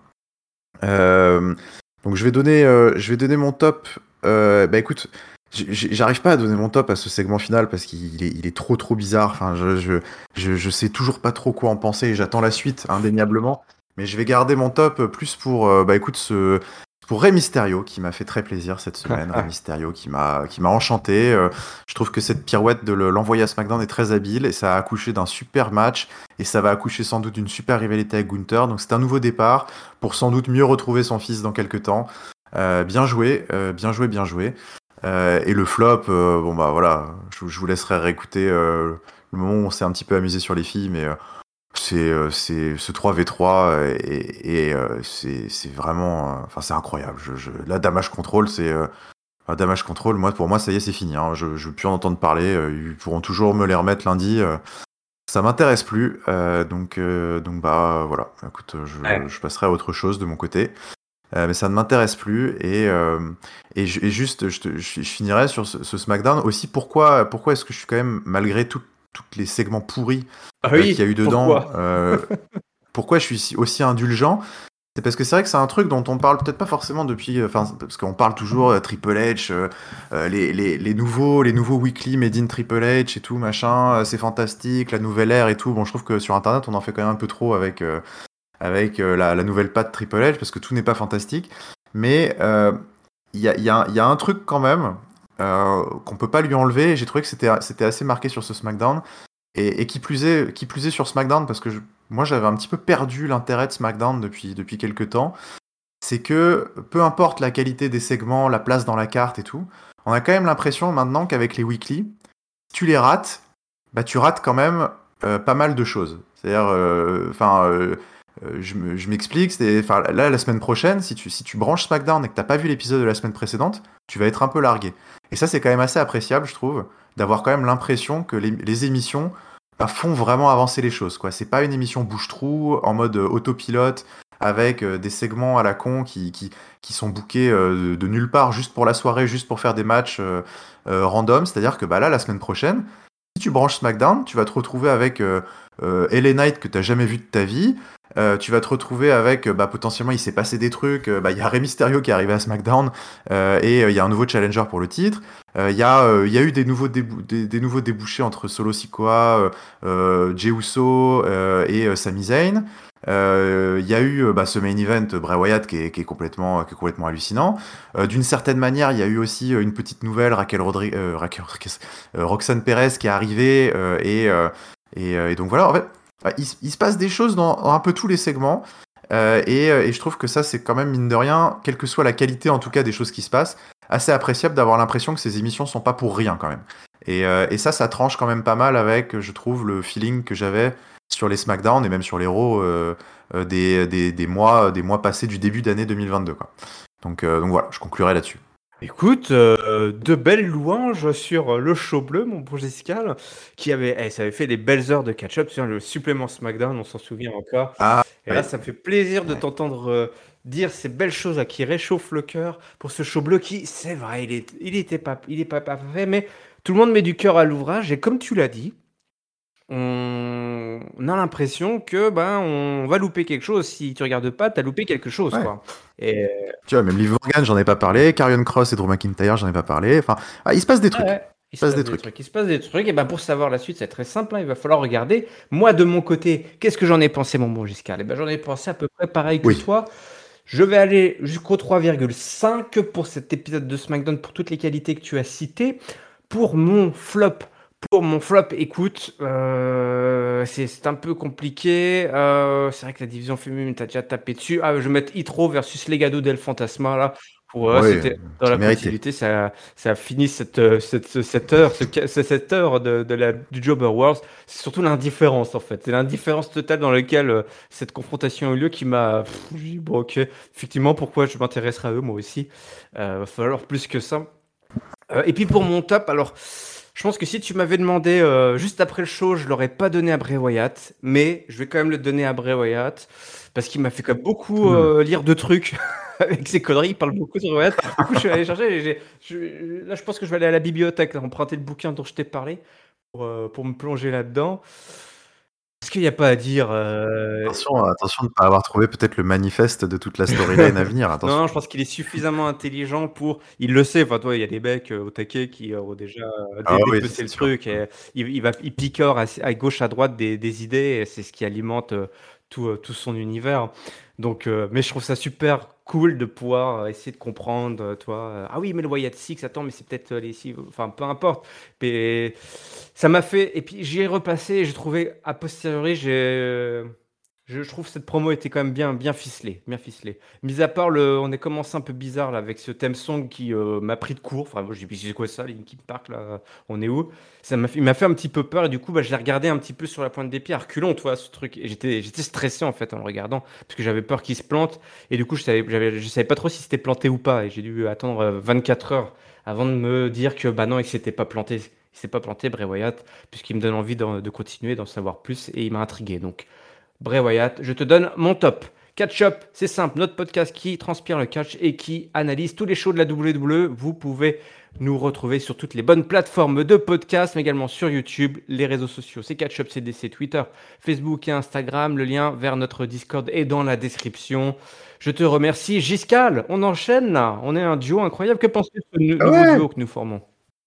Euh, donc je vais donner, euh, je vais donner mon top. Euh, bah écoute, j- j- j'arrive pas à donner mon top à ce segment final parce qu'il est, il est trop trop bizarre. Enfin, je, je, je, je sais toujours pas trop quoi en penser et j'attends la suite indéniablement. Mais je vais garder mon top plus pour, euh, bah écoute, ce, pour Rey Mysterio qui m'a fait très plaisir cette semaine. Rey Mysterio qui m'a, qui m'a enchanté. Euh, je trouve que cette pirouette de le- l'envoyer à SmackDown est très habile et ça a accouché d'un super match et ça va accoucher sans doute d'une super rivalité avec Gunther. Donc c'est un nouveau départ pour sans doute mieux retrouver son fils dans quelques temps. Euh, bien joué, euh, bien joué, bien joué. Euh, et le flop, euh, bon bah voilà, je, je vous laisserai réécouter euh, le moment où on s'est un petit peu amusé sur les filles, mais euh, c'est euh, c'est ce trois v trois euh, et, et euh, c'est c'est vraiment, euh, enfin c'est incroyable. Je, je, là, Damage Control, c'est euh, enfin, Damage Control. Moi, pour moi, ça y est, c'est fini. Hein. Je, je veux plus en entendre parler. Euh, ils pourront toujours me les remettre lundi. Euh, ça m'intéresse plus. Euh, donc euh, donc bah voilà. Écoute, je, Ouais. je passerai à autre chose de mon côté. Euh, mais ça ne m'intéresse plus et, euh, et, ju- et juste je, te- je, je finirai sur ce, ce SmackDown aussi pourquoi pourquoi est-ce que je suis quand même malgré tout, tous les segments pourris Ah euh, qu'il y a oui, eu dedans pourquoi? euh, pourquoi je suis si- aussi indulgent, c'est parce que c'est vrai que c'est un truc dont on parle peut-être pas forcément depuis, enfin parce qu'on parle toujours euh, Triple H, euh, euh, les, les, les nouveaux les nouveaux weekly made in Triple H et tout machin, euh, c'est fantastique, la nouvelle ère et tout. Bon, je trouve que sur internet on en fait quand même un peu trop avec euh, avec euh, la, la nouvelle patte Triple H, parce que tout n'est pas fantastique. Mais euh, il y, a, y a- y a un truc quand même, euh, qu'on peut pas lui enlever. Et j'ai trouvé que c'était, c'était assez marqué sur ce SmackDown. Et, et qui plus est, qui plus est sur SmackDown, parce que je- moi j'avais un petit peu perdu l'intérêt de SmackDown depuis, depuis quelques temps, c'est que peu importe la qualité des segments, la place dans la carte et tout, on a quand même l'impression maintenant qu'avec les weekly, si tu les rates, bah tu rates quand même euh, pas mal de choses. C'est-à-dire, enfin, euh, euh, je, me- je m'explique, c'est, enfin, là la semaine prochaine, si tu, si tu branches SmackDown et que t'as pas vu l'épisode de la semaine précédente, tu vas être un peu largué. Et ça c'est quand même assez appréciable, je trouve, d'avoir quand même l'impression que les, les émissions bah, font vraiment avancer les choses, quoi. C'est pas une émission bouche-trou en mode euh, autopilote avec euh, des segments à la con qui, qui, qui sont bookés euh, de, de nulle part juste pour la soirée, juste pour faire des matchs euh, euh, random. C'est-à-dire que bah, là, la semaine prochaine, si tu branches SmackDown, tu vas te retrouver avec euh, euh, L A Knight que tu n'as jamais vu de ta vie. Euh, tu vas te retrouver avec, euh, bah, potentiellement, il s'est passé des trucs. Il euh, bah, y a Rey Mysterio qui est arrivé à SmackDown euh, et il euh, y a un nouveau challenger pour le titre. Il euh, y, euh, y a eu des nouveaux, débou- des, des nouveaux débouchés entre Solo Sikoa, euh, euh, Jey Uso euh, et euh, Sami Zayn. Il euh, y a eu euh, bah, ce main event Bray Wyatt qui est, qui est complètement, qui est complètement hallucinant. Euh, d'une certaine manière, il y a eu aussi euh, une petite nouvelle, Raquel Rodriguez, euh, Raquel Rodriguez euh, Roxane Perez qui est arrivée euh, et, euh, et, euh, et donc voilà. En fait, bah, il, il se passe des choses dans, dans un peu tous les segments euh, et, euh, et je trouve que ça c'est quand même mine de rien, quelle que soit la qualité en tout cas des choses qui se passent, assez appréciable d'avoir l'impression que ces émissions sont pas pour rien quand même. Et, euh, et ça, ça tranche quand même pas mal avec, je trouve, le feeling que j'avais sur les SmackDown et même sur les Raw euh, euh, des, des, des mois, des mois passés du début d'année deux mille vingt-deux, quoi. Donc, euh, donc voilà, je conclurai là-dessus. Écoute, euh, de belles louanges sur euh, le show bleu, mon bon Giscal, qui avait, eh, ça avait fait des belles heures de catch-up, tu vois, le supplément SmackDown, on s'en souvient encore. Ah, Et là, ouais, ça me fait plaisir de ouais. t'entendre euh, dire ces belles choses là, qui réchauffent le cœur pour ce show bleu qui, c'est vrai, il est, il était pas, il est pas parfait, mais tout le monde met du cœur à l'ouvrage. Et comme tu l'as dit, on, on a l'impression que ben on va louper quelque chose. Si tu regardes pas, t'as loupé quelque chose, Ouais. quoi. Et Tu vois, même Liv Morgan, j'en ai pas parlé. Karrion Cross et Drew McIntyre, j'en ai pas parlé. Enfin, ah, il se passe des ouais, trucs. ouais, Il il se se passe passe des des trucs. trucs, il se passe des trucs. Et ben pour savoir la suite, c'est très simple, hein, il va falloir regarder. Moi, de mon côté, qu'est-ce que j'en ai pensé, mon bon Giscard? Eh ben, j'en ai pensé à peu près pareil que Oui. toi. Je vais aller jusqu'au trois virgule cinq pour cet épisode de SmackDown pour toutes les qualités que tu as citées. Pour mon flop, pour mon flop, écoute, euh, c'est c'est un peu compliqué. Euh, c'est vrai que la division féminine, t'as déjà tapé dessus. Ah, je vais mettre Hitro versus Legado del Fantasma là. Ouais, Oui, c'était dans c'est la mérité. continuité, ça, ça a fini cette, euh, cette, ce- cette heure, ce, ca- ce- cette heure de, de la, du Jobber Wars. C'est surtout l'indifférence en fait. C'est l'indifférence totale dans laquelle euh, cette confrontation a eu lieu qui m'a. Pff, j'ai dit, bon, ok, effectivement, pourquoi je m'intéresserai à eux, moi aussi. Euh, va falloir plus que ça. Euh, et puis pour mon top, alors, je pense que si tu m'avais demandé euh, juste après le show, je l'aurais pas donné à Bray Wyatt, mais je vais quand même le donner à Bray Wyatt parce qu'il m'a fait quand même beaucoup Hmm. euh, lire de trucs avec ses conneries. Il parle beaucoup sur Bray Wyatt. Du coup, je suis allé chercher. et j'ai- je- là, je pense que je vais aller à la bibliothèque là, emprunter le bouquin dont je t'ai parlé pour, euh, pour me plonger là-dedans. Est-ce qu'il n'y a pas à dire euh, Attention, attention de ne pas avoir trouvé peut-être le manifeste de toute la storyline à venir. Non, Attention. non, je pense qu'il est suffisamment intelligent pour. Il le sait, enfin, toi, il y a des mecs euh, au taquet qui euh, ont déjà euh, Ah dé- oui, ça, dépecé c'est le sûr. truc. Et il, il va, il picore à, à gauche, à droite des, des idées, et c'est ce qui alimente euh, tout, euh, tout son univers. Donc, euh, mais je trouve ça super cool de pouvoir euh, essayer de comprendre, euh, toi. euh, ah oui, mais le Wyatt Six, attends, mais c'est peut-être euh, les six, enfin, peu importe. Mais ça m'a fait. Et puis j'y ai repassé, et j'ai trouvé, a posteriori, j'ai. Je, je trouve que cette promo était quand même bien, bien ficelée, bien ficelée. Mis à part le, on est commencé un peu bizarre là avec ce theme song qui euh, m'a pris de court. Enfin, moi, j'ai dit, c'est quoi ça, Linkin Park là? On est où? Ça m'a fait, il m'a fait un petit peu peur et du coup, bah, je l'ai regardé un petit peu sur la pointe des pieds, à reculons, tu vois, ce truc. Et j'étais, j'étais stressé en fait en le regardant parce que j'avais peur qu'il se plante et du coup, je savais, j'avais, je savais pas trop si c'était planté ou pas et j'ai dû attendre euh, vingt-quatre heures avant de me dire que bah non, il s'était pas planté. Il s'est pas planté, Bray Wyatt, puisqu'il me donne envie d'en- de continuer, d'en savoir plus et il m'a intrigué. Donc. Bray Wyatt, je te donne mon top. Catch Up, c'est simple, notre podcast qui transpire le catch et qui analyse tous les shows de la W W E. Vous pouvez nous retrouver sur toutes les bonnes plateformes de podcast, mais également sur YouTube, les réseaux sociaux. C'est Catch Up C D C, Twitter, Facebook et Instagram. Le lien vers notre Discord est dans la description. Je te remercie. Giscal, on enchaîne là. On est un duo incroyable. Que penses-tu de ce nou- Ah nouveau ouais. duo que nous formons?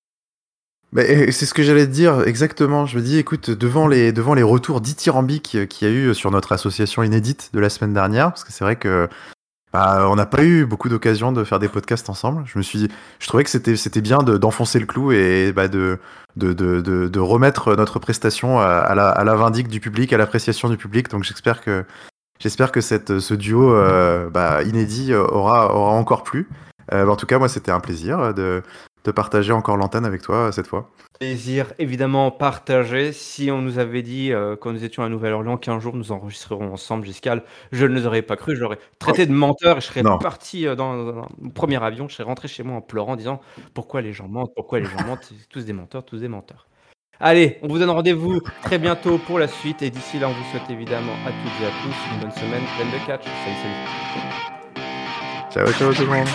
Mais c'est ce que j'allais te dire exactement. Je me dis, écoute, devant les, devant les retours dithyrambiques qu'il y a eu sur notre association inédite de la semaine dernière, parce que c'est vrai que Bah, on n'a pas eu beaucoup d'occasions de faire des podcasts ensemble. Je me suis dit, je trouvais que c'était c'était bien de- d'enfoncer le clou et bah, de, de, de, de, de remettre notre prestation à, à la, à la vindicte du public, à l'appréciation du public. Donc j'espère que j'espère que cette, ce duo euh, bah, inédit euh, aura, aura encore plu. Euh, en tout cas, moi, c'était un plaisir de, de partager encore l'antenne avec toi euh, cette fois. Plaisir évidemment partagé. Si on nous avait dit, heu, quand nous étions à Nouvelle-Orléans qu'un jour nous enregistrerons ensemble, Giscard, je ne les aurais pas cru. Je l'aurais traité de menteur et je serais Non. parti, heu, dans dans mon premier avion, je serais rentré chez moi en pleurant en disant: «Pourquoi les gens mentent? Pourquoi les gens mentent? C'est tous des menteurs, tous des menteurs». Allez, on vous donne rendez-vous très bientôt pour la suite et d'ici là, on vous souhaite évidemment à toutes et à tous une bonne semaine pleine de catch. Salut, salut. Ciao, ciao tout le monde.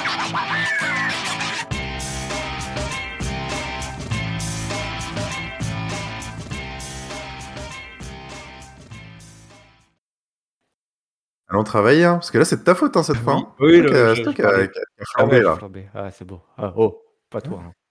Allons travailler, hein, parce que là, c'est de ta faute hein, cette fois. Oui, Hein. C'est oui, toi qui le a, je c'est toi je qui a, flambais. qui a Ah flambé ouais, je là. flambais. Ah c'est beau. Ah oh, pas toi, hein.